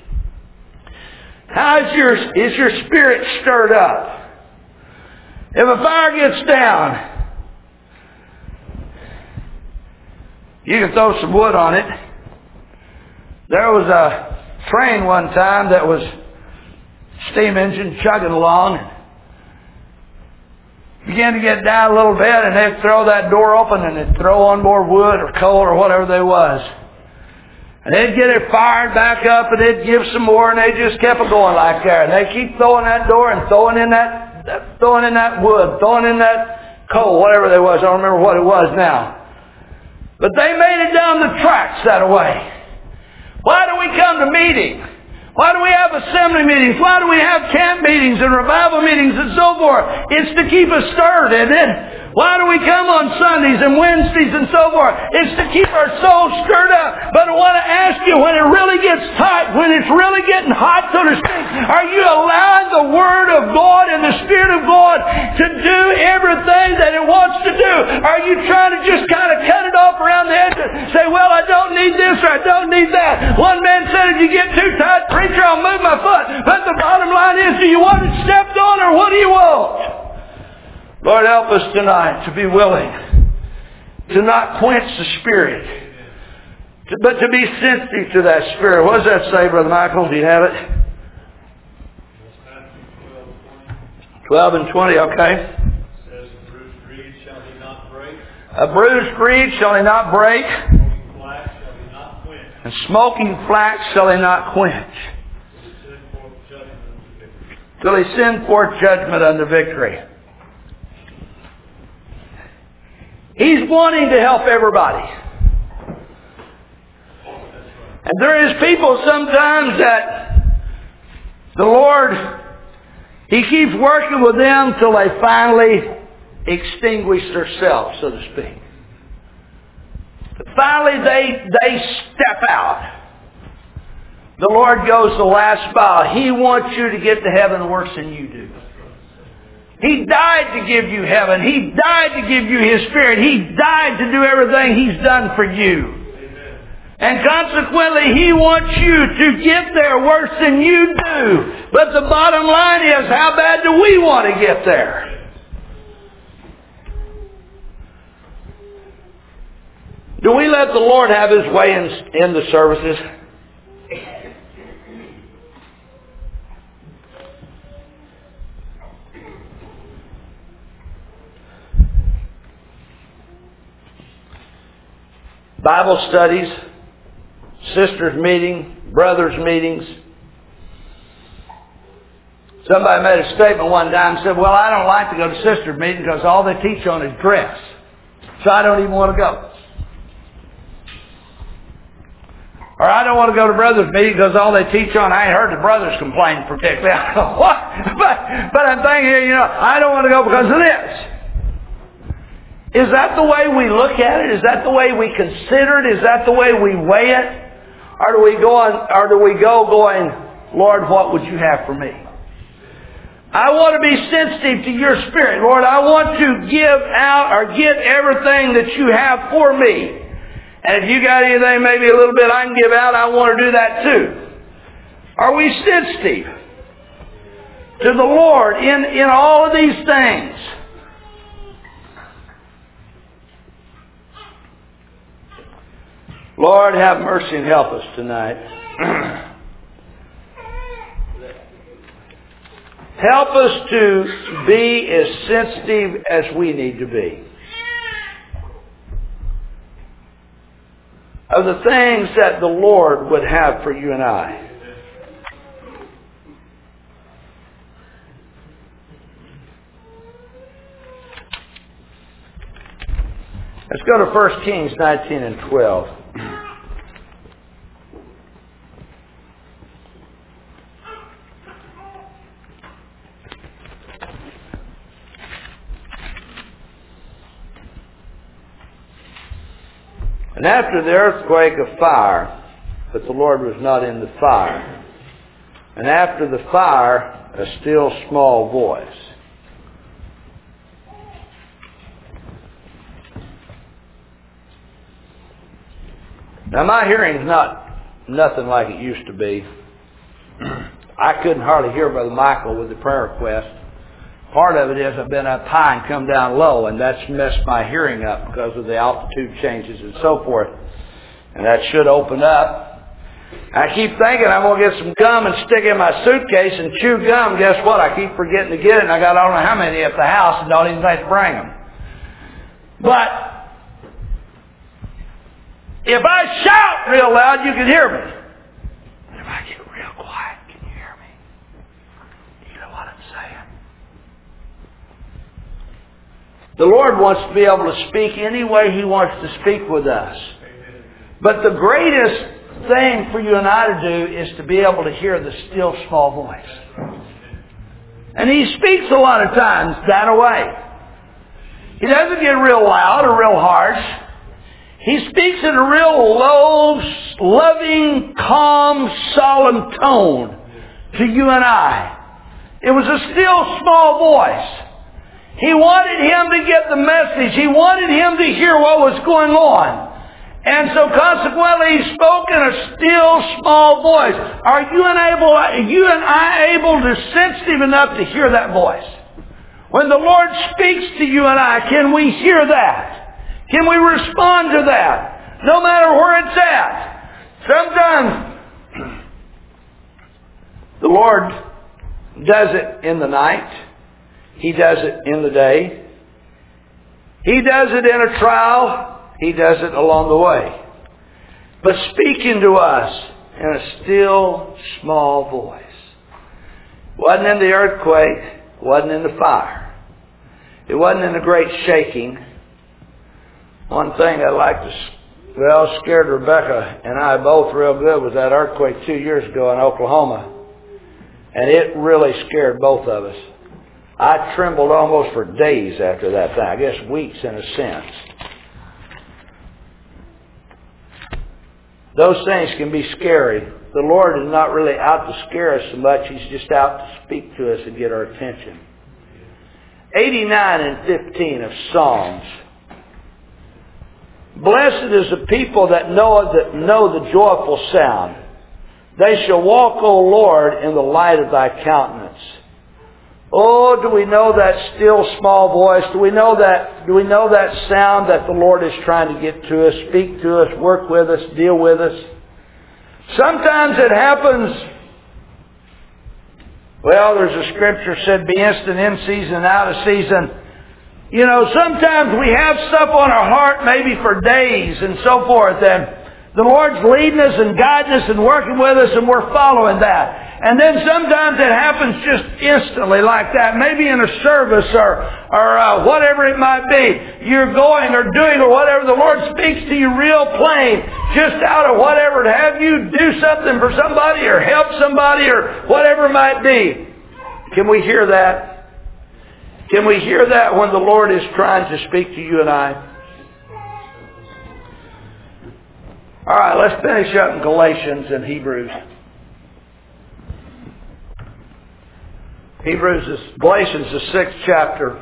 Is your spirit stirred up? If a fire gets down, you can throw some wood on it. There was a train one time that was steam engine chugging along, began to get down a little bit, and they'd throw that door open and they'd throw on more wood or coal or whatever they was. And they'd get it fired back up, and they'd give some more, and they just kept it going like that. And they keep throwing that door and throwing in that wood, throwing in that coal, whatever they was. I don't remember what it was now. But they made it down the tracks that way. Why do we come to meeting? Why do we have assembly meetings? Why do we have camp meetings and revival meetings and so forth? It's to keep us stirred, isn't it? Why do we come on Sundays and Wednesdays and so forth? It's to keep our souls stirred up. But I want to ask you, when it really gets tight, when it's really getting hot, so to speak, are you allowing the Word of God and the Spirit of God to do everything that it wants to do? Are you trying to just kind of cut it off around the edge and say, well, I don't need this or I don't need that? One man said, if you get too tight, preacher, I'll move my foot. But the bottom line is, do you want it stepped on or what do you want? Lord, help us tonight to be willing to not quench the Spirit, but to be sensitive to that Spirit. What does that say, Brother Michael? Do you have it? 12 and 20, okay. It says, a bruised reed shall he not break. A bruised reed shall he not break. Smoking flax shall he not quench. And smoking flax shall he not quench. Till he send forth judgment unto victory. He's wanting to help everybody. And there is people sometimes that the Lord, He keeps working with them till they finally extinguish themselves, so to speak. But finally they step out. The Lord goes the last mile. He wants you to get to heaven worse than you do. He died to give you heaven. He died to give you His Spirit. He died to do everything He's done for you. Amen. And consequently, He wants you to get there worse than you do. But the bottom line is, how bad do we want to get there? Do we let the Lord have His way in the services? Bible studies, sisters' meeting, brothers' meetings. Somebody made a statement one time and said, well, I don't like to go to sisters' meeting because all they teach on is dress. So I don't even want to go. Or I don't want to go to brothers' meeting because all they teach on, I ain't heard the brothers complain particularly. I don't know what. But I'm thinking, I don't want to go because of this. Is that the way we look at it? Is that the way we consider it? Is that the way we weigh it? Or do we go going, Lord, what would you have for me? I want to be sensitive to your Spirit. Lord, I want to give out or get everything that you have for me. And if you got anything maybe a little bit I can give out, I want to do that too. Are we sensitive to the Lord in all of these things? Lord, have mercy and help us tonight. Help us to be as sensitive as we need to be. Of the things that the Lord would have for you and I. Let's go to 1 Kings 19 and 12. And after the earthquake, a fire, but the Lord was not in the fire. And after the fire, a still small voice. Now my hearing's not nothing like it used to be. I couldn't hardly hear Brother Michael with the prayer request. Part of it is I've been up high and come down low, and that's messed my hearing up because of the altitude changes and so forth. And that should open up. I keep thinking I'm going to get some gum and stick it in my suitcase and chew gum. Guess what? I keep forgetting to get it, and I got I don't know how many at the house and don't even think to bring them. But if I shout real loud, you can hear me. But if I get real quiet, can you hear me? You know what I'm saying? The Lord wants to be able to speak any way He wants to speak with us. But the greatest thing for you and I to do is to be able to hear the still small voice. And He speaks a lot of times that way. He doesn't get real loud or real harsh. He speaks in a real low, loving, calm, solemn tone to you and I. It was a still small voice. He wanted him to get the message. He wanted him to hear what was going on. And so consequently he spoke in a still small voice. Are you and I able to sensitive enough to hear that voice? When the Lord speaks to you and I, can we hear that? Can we respond to that? No matter where it's at. Sometimes the Lord does it in the night. He does it in the day. He does it in a trial. He does it along the way. But speaking to us in a still small voice. Wasn't in the earthquake. Wasn't in the fire. It wasn't in the great shaking. One thing I like to, scared Rebecca and I both real good was that earthquake 2 years ago in Oklahoma. And it really scared both of us. I trembled almost for days after that thing. I guess weeks in a sense. Those things can be scary. The Lord is not really out to scare us so much. He's just out to speak to us and get our attention. 89 and 15 of Psalms. Blessed is the people that know the joyful sound. They shall walk, O Lord, in the light of thy countenance. Oh, do we know that still small voice? Do we know that sound that the Lord is trying to get to us, speak to us, work with us, deal with us? Sometimes it happens. There's a scripture said, be instant in season, out of season. Sometimes we have stuff on our heart maybe for days and so forth, and The Lord's leading us and guiding us and working with us, and we're following that. And then sometimes it happens just instantly like that. Maybe in a service or whatever it might be. You're going or doing or whatever. The Lord speaks to you real plain. Just out of whatever to have you do something for somebody or help somebody or whatever it might be. Can we hear that? Can we hear that when the Lord is trying to speak to you and I? All right, let's finish up in Galatians and Hebrews. Galatians, the 6th chapter.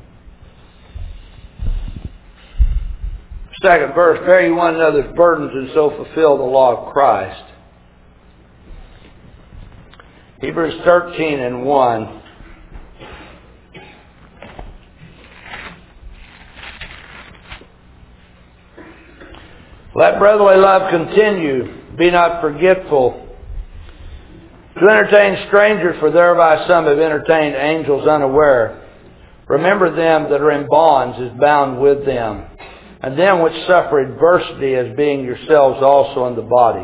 2nd verse. Bear ye one another's burdens and so fulfill the law of Christ. Hebrews 13 and 1. Let brotherly love continue. Be not forgetful to entertain strangers, for thereby some have entertained angels unaware. Remember them that are in bonds is bound with them, and them which suffer adversity as being yourselves also in the body.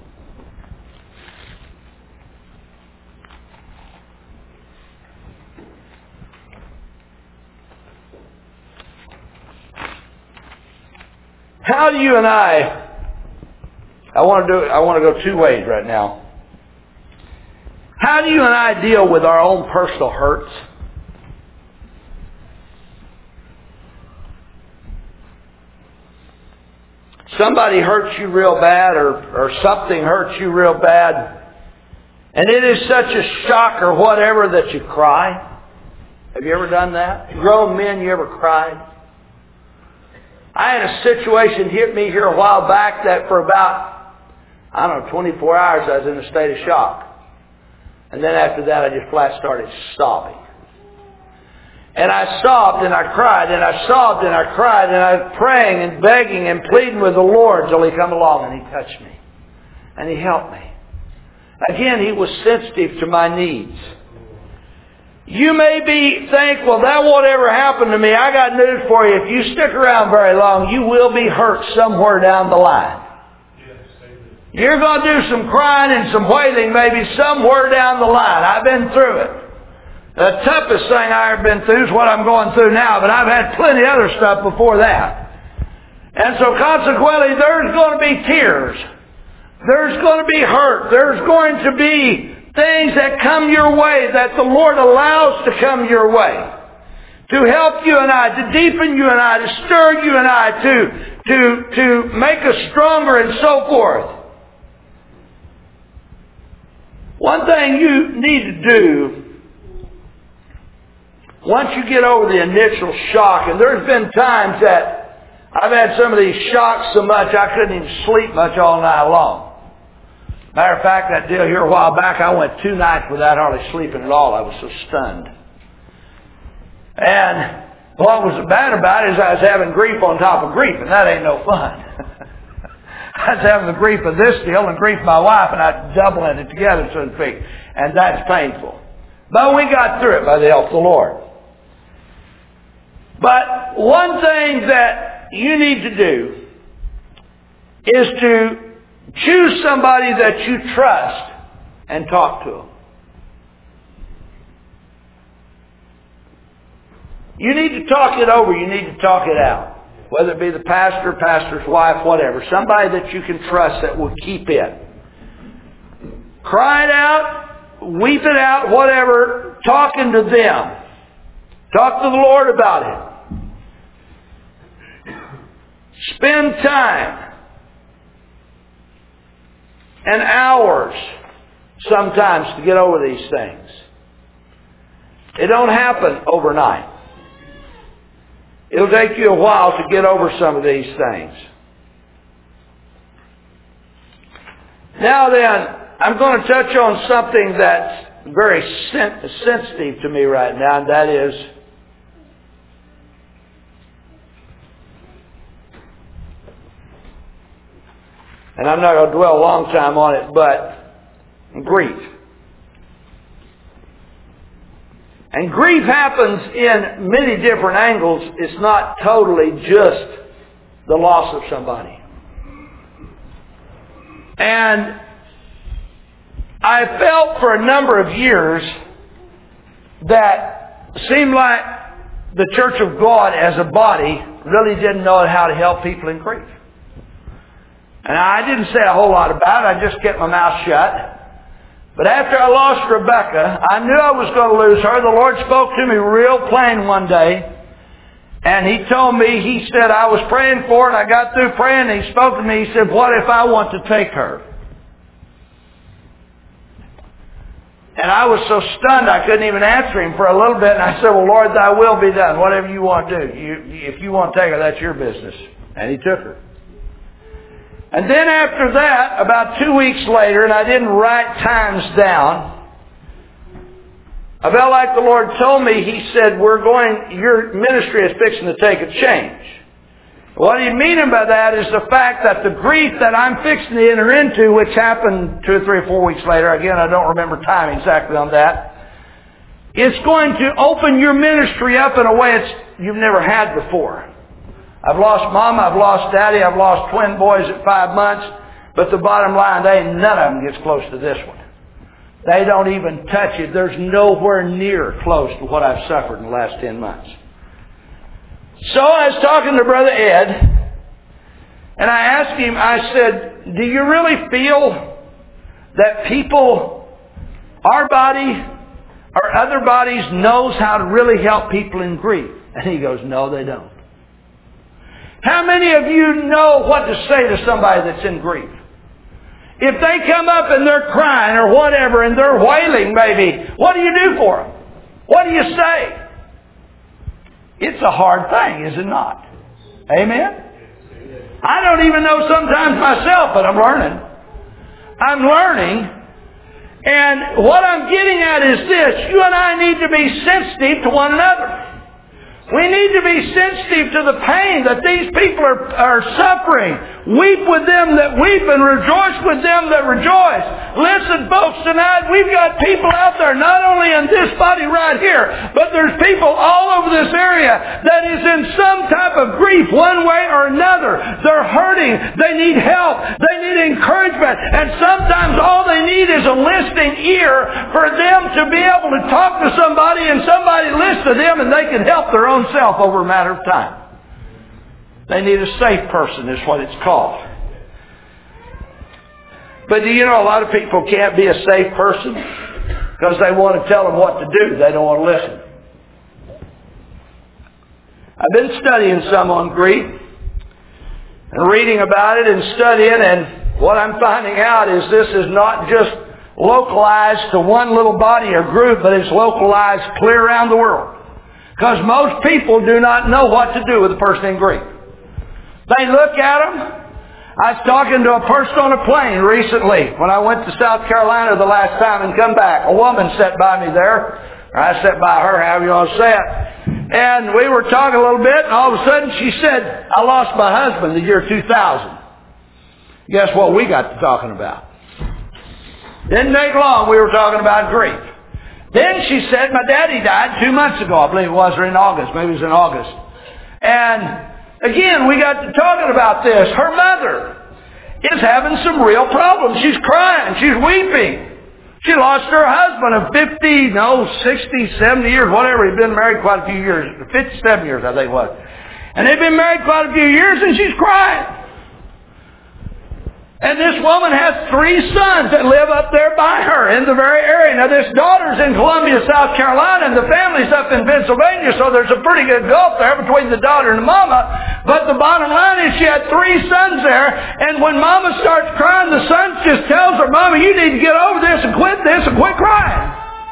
How do you and I want to go two ways right now. How do you and I deal with our own personal hurts? Somebody hurts you real bad or something hurts you real bad, and it is such a shock or whatever that you cry. Have you ever done that? Grown men, you ever cried? I had a situation hit me here a while back that for about, 24 hours I was in a state of shock. And then after that I just flat started sobbing. And I sobbed and I cried and I sobbed and I cried and I was praying and begging and pleading with the Lord till He come along and He touched me. And He helped me. Again, He was sensitive to my needs. You may think, well, that won't ever happen to me. I got news for you. If you stick around very long, you will be hurt somewhere down the line. You're going to do some crying and some wailing maybe somewhere down the line. I've been through it. The toughest thing I've ever been through is what I'm going through now, but I've had plenty of other stuff before that. And so consequently, there's going to be tears. There's going to be hurt. There's going to be things that come your way that the Lord allows to come your way. To help you and I, to deepen you and I, to stir you and I, to make us stronger and so forth. One thing you need to do, once you get over the initial shock, and there's been times that I've had some of these shocks so much I couldn't even sleep much all night long. Matter of fact, that deal here a while back, I went 2 nights without hardly sleeping at all. I was so stunned. And what was bad about it is I was having grief on top of grief, and that ain't no fun. I was having the grief of this deal and grief of my wife, and I was doubling it together, so to speak. And that's painful. But we got through it by the help of the Lord. But one thing that you need to do is to choose somebody that you trust and talk to them. You need to talk it over. You need to talk it out. Whether it be the pastor, pastor's wife, whatever. Somebody that you can trust that will keep it. Cry it out, weep it out, whatever. Talking to them. Talk to the Lord about it. Spend time and hours sometimes to get over these things. It don't happen overnight. It'll take you a while to get over some of these things. Now then, I'm going to touch on something that's very sensitive to me right now, and that is and I'm not going to dwell a long time on it, but grief. And grief happens in many different angles. It's not totally just the loss of somebody. And I felt for a number of years that seemed like the Church of God as a body really didn't know how to help people in grief. And I didn't say a whole lot about it. I just kept my mouth shut. But after I lost Rebecca, I knew I was going to lose her. The Lord spoke to me real plain one day. And He told me, He said, I was praying for her, and I got through praying, and He spoke to me. He said, what if I want to take her? And I was so stunned I couldn't even answer Him for a little bit. And I said, well, Lord, Thy will be done. Whatever You want to do. If You want to take her, that's Your business. And He took her. And then after that, about 2 weeks later, and I didn't write times down, I felt like the Lord told me, He said, your ministry is fixing to take a change. What He meaning by that is the fact that the grief that I'm fixing to enter into, which happened 2 or 3 or 4 weeks later, again, I don't remember time exactly on that, it's going to open your ministry up in a way you've never had before. I've lost Mama, I've lost Daddy, I've lost twin boys at 5 months, but the bottom line, none of them gets close to this one. They don't even touch it. There's nowhere near close to what I've suffered in the last 10 months. So I was talking to Brother Ed, and I asked him, I said, do you really feel that people, our body, or other bodies, knows how to really help people in grief? And he goes, no, they don't. How many of you know what to say to somebody that's in grief? If they come up and they're crying or whatever and they're wailing maybe, what do you do for them? What do you say? It's a hard thing, is it not? Amen? I don't even know sometimes myself, but I'm learning. I'm learning. And what I'm getting at is this. You and I need to be sensitive to one another. We need to be sensitive to the pain that these people are suffering. Weep with them that weep and rejoice with them that rejoice. Listen, folks, tonight we've got people out there, not only in this body right here, but there's people all over this area that is in some type of grief one way or another. They're hurting. They need help. They need encouragement. And sometimes all they need is a listening ear for them to be able to talk to somebody and somebody listen to them and they can help their own self over a matter of time. They need a safe person is what it's called. But do you know a lot of people can't be a safe person because they want to tell them what to do. They don't want to listen. I've been studying some on grief and reading about it and studying, and what I'm finding out is this is not just localized to one little body or group, but it's localized clear around the world. Because most people do not know what to do with a person in grief. They look at them. I was talking to a person on a plane recently when I went to South Carolina the last time and come back. A woman sat by me there. Or I sat by her, however you want to say it. And we were talking a little bit, and all of a sudden she said, I lost my husband the year 2000. Guess what we got to talking about? Didn't take long, we were talking about grief. Then she said, my daddy died 2 months ago, I believe it was, or in August. Maybe it was in August. And again, we got to talking about this. Her mother is having some real problems. She's crying. She's weeping. She lost her husband of 60, 70 years, whatever. He'd been married quite a few years. 57 years, I think it was. And they've been married quite a few years, and she's crying. And this woman has 3 sons that live up there by her in the very area. Now this daughter's in Columbia, South Carolina, and the family's up in Pennsylvania, so there's a pretty good gulf there between the daughter and the mama. But the bottom line is she had 3 sons there, and when mama starts crying, the son just tells her, Mama, you need to get over this and quit crying.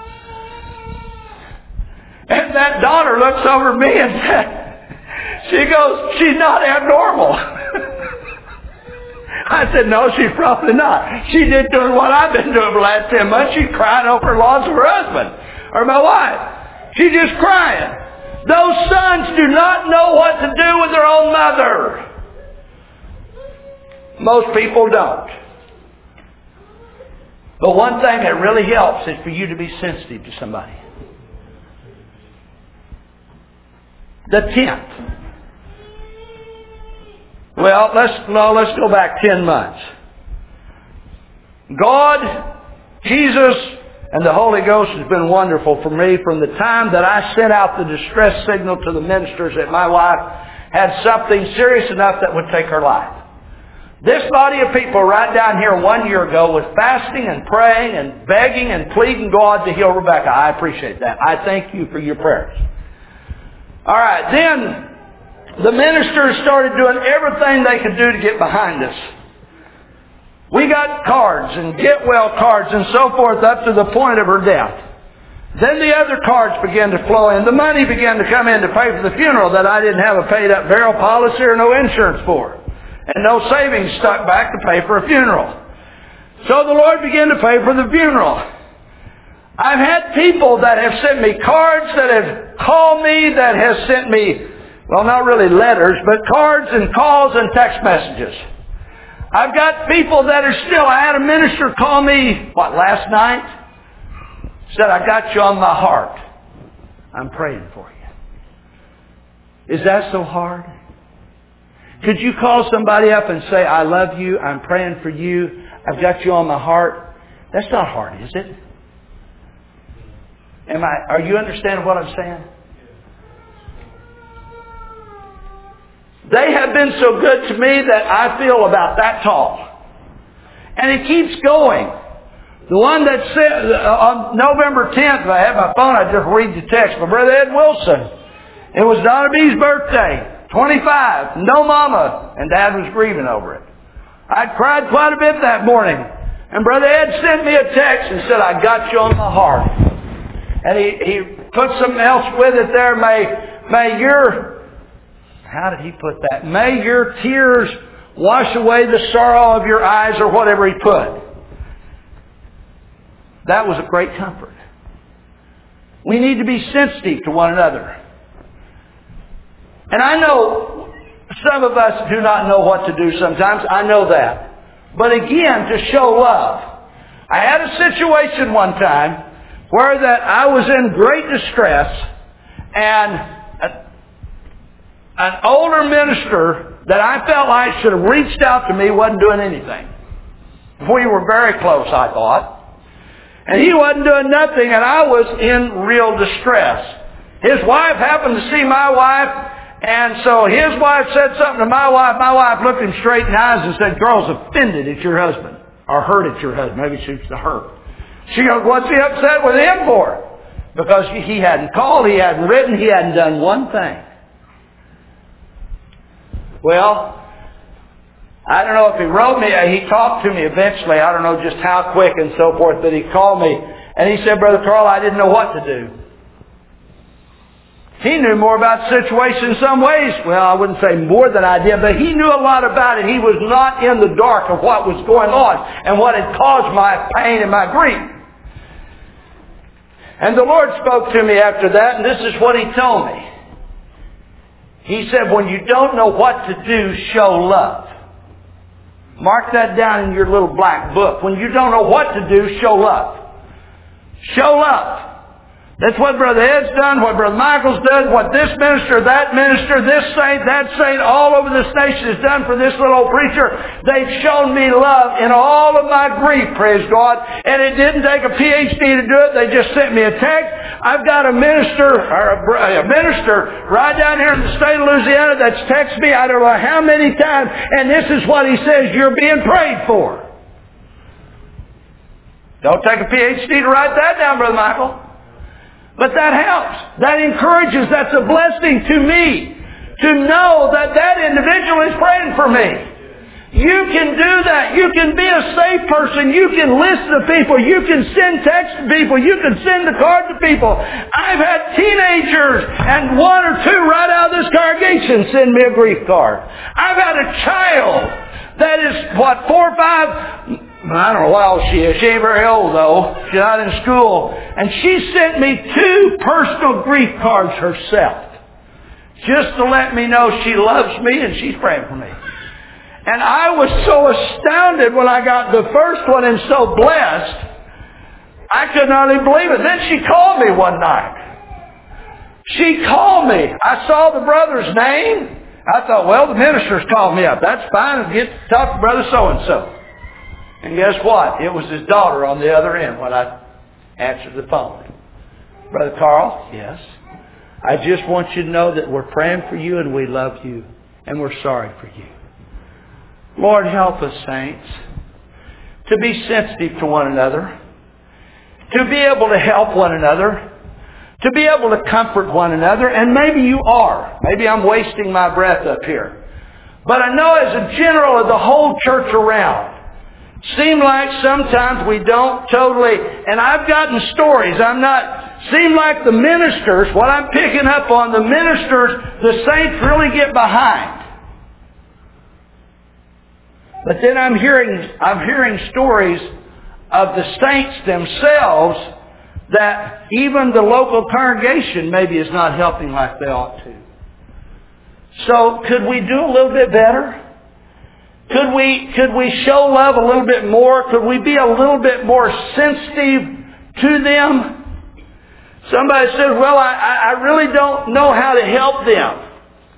And that daughter looks over at me and she goes, she's not abnormal. I said, no, she's probably not. She did doing what I've been doing for the last 10 months. She's crying over the loss of her husband or my wife. She's just crying. Those sons do not know what to do with their own mother. Most people don't. But one thing that really helps is for you to be sensitive to somebody. The 10th. Well, let's go back 10 months. God, Jesus, and the Holy Ghost has been wonderful for me from the time that I sent out the distress signal to the ministers that my wife had something serious enough that would take her life. This body of people right down here 1 year ago was fasting and praying and begging and pleading God to heal Rebecca. I appreciate that. I thank you for your prayers. All right, then the ministers started doing everything they could do to get behind us. We got cards and get well cards and so forth up to the point of her death. Then the other cards began to flow in. The money began to come in to pay for the funeral that I didn't have a paid up burial policy or no insurance for. And no savings stuck back to pay for a funeral. So the Lord began to pay for the funeral. I've had people that have sent me cards, that have called me, that have sent me, well, not really letters, but cards and calls and text messages. I've got people that are still, I had a minister call me, last night? Said, I got you on my heart. I'm praying for you. Is that so hard? Could you call somebody up and say, I love you, I'm praying for you, I've got you on my heart? That's not hard, is it? Are you understanding what I'm saying? They have been so good to me that I feel about that tall. And it keeps going. The one that said, on November 10th, if I had my phone, I'd just read the text. My brother Ed Wilson. It was Donna B's birthday. 25. No mama. And Dad was grieving over it. I'd cried quite a bit that morning. And Brother Ed sent me a text and said, I got you on my heart. And he put something else with it there. May your, how did he put that? May your tears wash away the sorrow of your eyes, or whatever he put. That was a great comfort. We need to be sensitive to one another. And I know some of us do not know what to do sometimes. I know that. But again, to show love. I had a situation one time where that I was in great distress, and an older minister that I felt like should have reached out to me wasn't doing anything. We were very close, I thought. And he wasn't doing nothing, and I was in real distress. His wife happened to see my wife, and so his wife said something to my wife. My wife looked him straight in the eyes and said, Girl's offended at your husband. Or hurt at your husband. Maybe she was the hurt. She goes, what's he upset with him for? Because he hadn't called, he hadn't written, he hadn't done one thing. Well, I don't know if he wrote me, he talked to me eventually, I don't know just how quick and so forth, but he called me and he said, Brother Carl, I didn't know what to do. He knew more about the situation in some ways. Well, I wouldn't say more than I did, but he knew a lot about it. He was not in the dark of what was going on and what had caused my pain and my grief. And the Lord spoke to me after that, and this is what He told me. He said, when you don't know what to do, show love. Mark that down in your little black book. When you don't know what to do, show love. Show love. That's what Brother Ed's done, what Brother Michael's done, what this minister, that minister, this saint, that saint, all over this nation has done for this little old preacher. They've shown me love in all of my grief, praise God. And it didn't take a PhD to do it. They just sent me a text. I've got a minister right down here in the state of Louisiana that's texted me I don't know how many times, and this is what he says, you're being prayed for. Don't take a PhD to write that down, Brother Michael. But that helps. That encourages. That's a blessing to me to know that that individual is praying for me. You can do that. You can be a safe person. You can listen to people. You can send texts to people. You can send the card to people. I've had teenagers and one or two right out of this congregation send me a grief card. I've had a child that is, 4 or 5... I don't know how old she is. She ain't very old, though. She's not in school. And she sent me 2 personal grief cards herself. Just to let me know she loves me and she's praying for me. And I was so astounded when I got the first one and so blessed, I could not even believe it. Then she called me one night. She called me. I saw the brother's name. I thought, well, the minister's called me up. That's fine. I'll get to talk to Brother so-and-so. And guess what? It was his daughter on the other end when I answered the phone. Brother Carl, yes. I just want you to know that we're praying for you and we love you and we're sorry for you. Lord, help us, saints, to be sensitive to one another, to be able to help one another, to be able to comfort one another. And maybe you are. Maybe I'm wasting my breath up here. But I know as a general of the whole church around, seem like sometimes we don't totally, and I've gotten stories, seem like the ministers, what I'm picking up on, the ministers, the saints really get behind. But then I'm hearing stories of the saints themselves that even the local congregation maybe is not helping like they ought to. So could we do a little bit better? Could we show love a little bit more? Could we be a little bit more sensitive to them? Somebody says, well, I really don't know how to help them.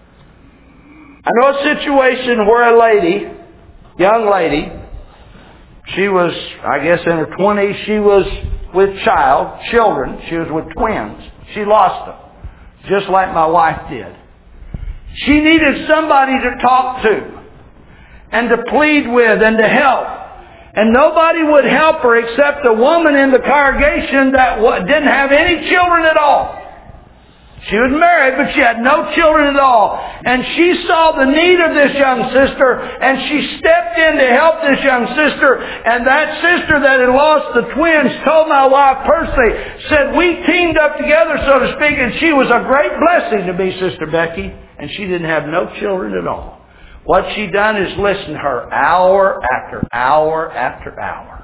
I know a situation where a lady, young lady, she was, I guess in her 20s, she was with children. She was with twins. She lost them, just like my wife did. She needed somebody to talk to and to plead with and to help. And nobody would help her except a woman in the congregation that didn't have any children at all. She was married, but she had no children at all. And she saw the need of this young sister, and she stepped in to help this young sister. And that sister that had lost the twins told my wife personally, said, we teamed up together, so to speak, and she was a great blessing to me, Sister Becky. And she didn't have no children at all. What she done is listen to her hour after hour after hour.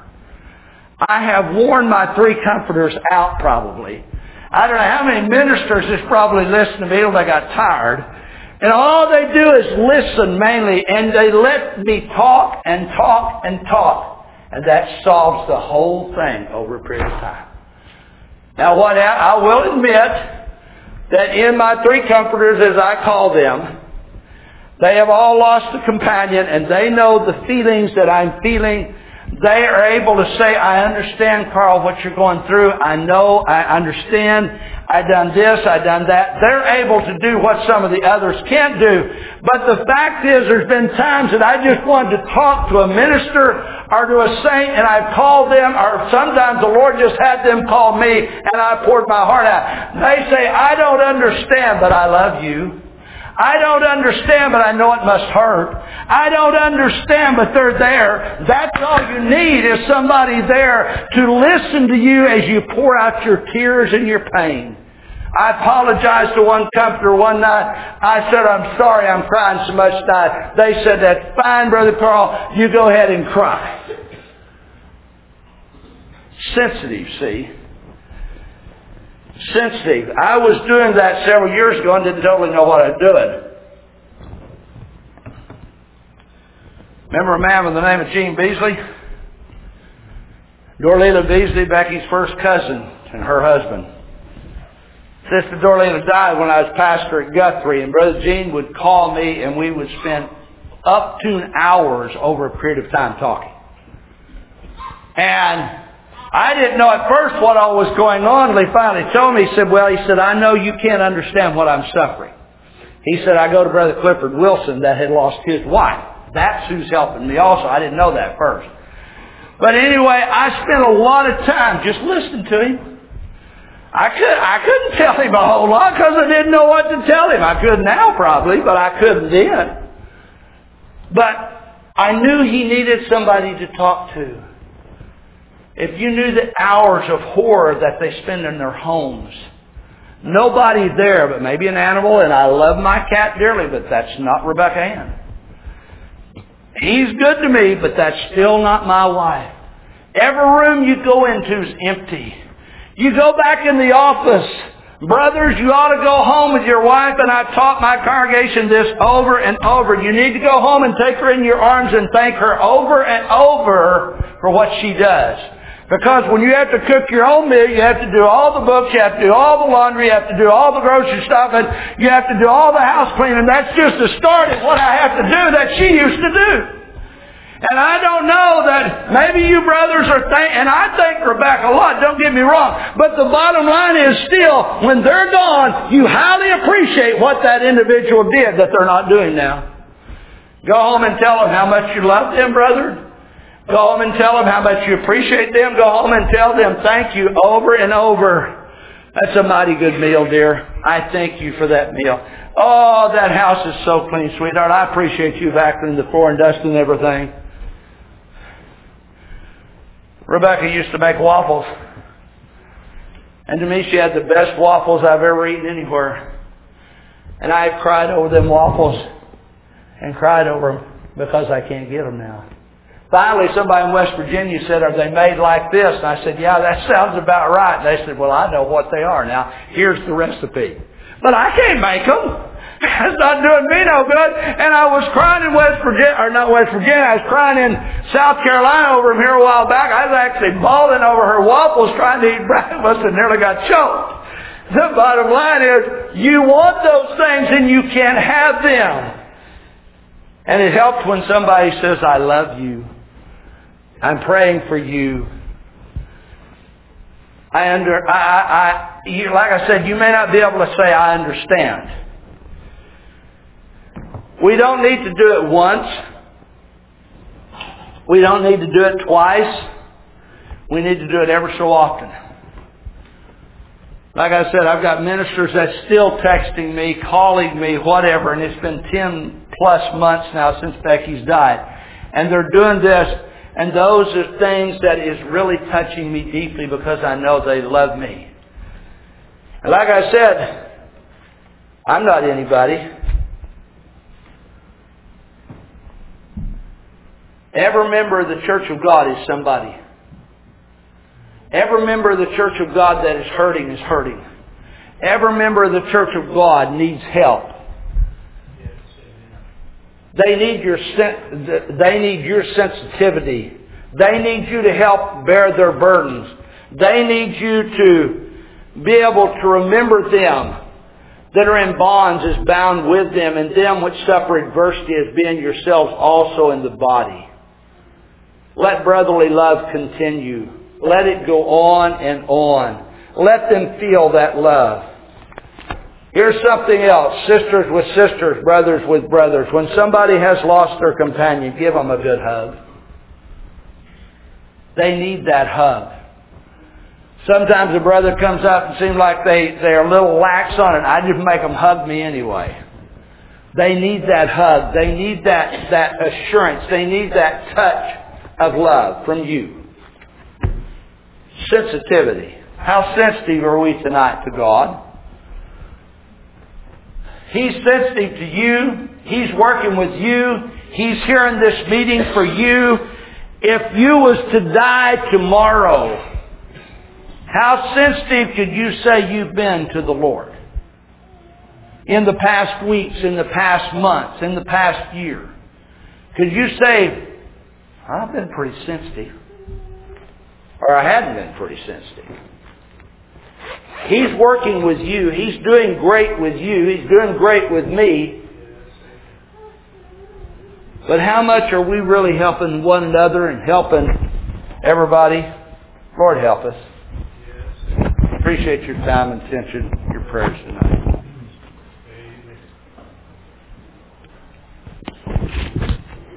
I have worn my 3 comforters out probably. I don't know how many ministers has probably listened to me till they got tired. And all they do is listen mainly, and they let me talk and talk and talk. And that solves the whole thing over a period of time. Now I will admit that in my 3 comforters, as I call them, they have all lost a companion, and they know the feelings that I'm feeling. They are able to say, I understand, Carl, what you're going through. I know, I understand. I done this, I done that. They're able to do what some of the others can't do. But the fact is, there's been times that I just wanted to talk to a minister or to a saint, and I've called them, or sometimes the Lord just had them call me, and I poured my heart out. They say, I don't understand, but I love you. I don't understand, but I know it must hurt. I don't understand, but they're there. That's all you need, is somebody there to listen to you as you pour out your tears and your pain. I apologized to one comforter one night. I said, I'm sorry I'm crying so much tonight. They said, that's fine, Brother Carl. You go ahead and cry. Sensitive, see? Sensitive. I was doing that several years ago and didn't totally know what I was doing. Remember a man by the name of Gene Beasley? Dorlita Beasley, Becky's first cousin, and her husband. Sister Dorlita died when I was pastor at Guthrie, and Brother Gene would call me, and we would spend up to hours over a period of time talking. And I didn't know at first what all was going on until he finally told me. He said, I know you can't understand what I'm suffering. He said, I go to Brother Clifford Wilson that had lost his wife. That's who's helping me also. I didn't know that first. But anyway, I spent a lot of time just listening to him. I couldn't tell him a whole lot because I didn't know what to tell him. I could now probably, but I couldn't then. But I knew he needed somebody to talk to. If you knew the hours of horror that they spend in their homes, nobody there but maybe an animal, and I love my cat dearly, but that's not Rebecca Ann. He's good to me, but that's still not my wife. Every room you go into is empty. You go back in the office. Brothers, you ought to go home with your wife, and I've taught my congregation this over and over. You need to go home and take her in your arms and thank her over and over for what she does. Because when you have to cook your own meal, you have to do all the books, you have to do all the laundry, you have to do all the grocery stuff, and you have to do all the house cleaning. That's just the start of what I have to do that she used to do. And I don't know that maybe you brothers are and I thank Rebecca a lot, don't get me wrong. But the bottom line is still, when they're gone, you highly appreciate what that individual did that they're not doing now. Go home and tell them how much you love them, brother. Go home and tell them how much you appreciate them. Go home and tell them thank you over and over. That's a mighty good meal, dear. I thank you for that meal. Oh, that house is so clean, sweetheart. I appreciate you vacuuming the floor and dusting everything. Rebecca used to make waffles. And to me, she had the best waffles I've ever eaten anywhere. And I've cried over them waffles and cried over them because I can't get them now. Finally, somebody in West Virginia said, are they made like this? And I said, yeah, that sounds about right. And they said, well, I know what they are now. Here's the recipe. But I can't make them. That's not doing me no good. And I was crying in West Virginia, or not West Virginia, I was crying in South Carolina over here a while back. I was actually bawling over her waffles trying to eat breakfast and nearly got choked. The bottom line is, you want those things and you can't have them. And it helps when somebody says, I love you. I'm praying for you. Like I said, you may not be able to say, I understand. We don't need to do it once. We don't need to do it twice. We need to do it ever so often. Like I said, I've got ministers that's still texting me, calling me, whatever, and it's been 10 plus months now since Becky's died. And they're doing this. And those are things that is really touching me deeply because I know they love me. And like I said, I'm not anybody. Every member of the Church of God is somebody. Every member of the Church of God that is hurting is hurting. Every member of the Church of God needs help. They need your sensitivity. They need you to help bear their burdens. They need you to be able to remember them that are in bonds as bound with them, and them which suffer adversity as being yourselves also in the body. Let brotherly love continue. Let it go on and on. Let them feel that love. Here's something else. Sisters with sisters, brothers with brothers. When somebody has lost their companion, give them a good hug. They need that hug. Sometimes a brother comes up and seems like they're a little lax on it. I just make them hug me anyway. They need that hug. They need that assurance. They need that touch of love from you. Sensitivity. How sensitive are we tonight to God? He's sensitive to you. He's working with you. He's here in this meeting for you. If you was to die tomorrow, how sensitive could you say you've been to the Lord? In the past weeks, in the past months, in the past year. Could you say, I've been pretty sensitive. Or I hadn't been pretty sensitive. He's working with you. He's doing great with you. He's doing great with me. But how much are we really helping one another and helping everybody? Lord help us. Appreciate your time and attention, your prayers tonight.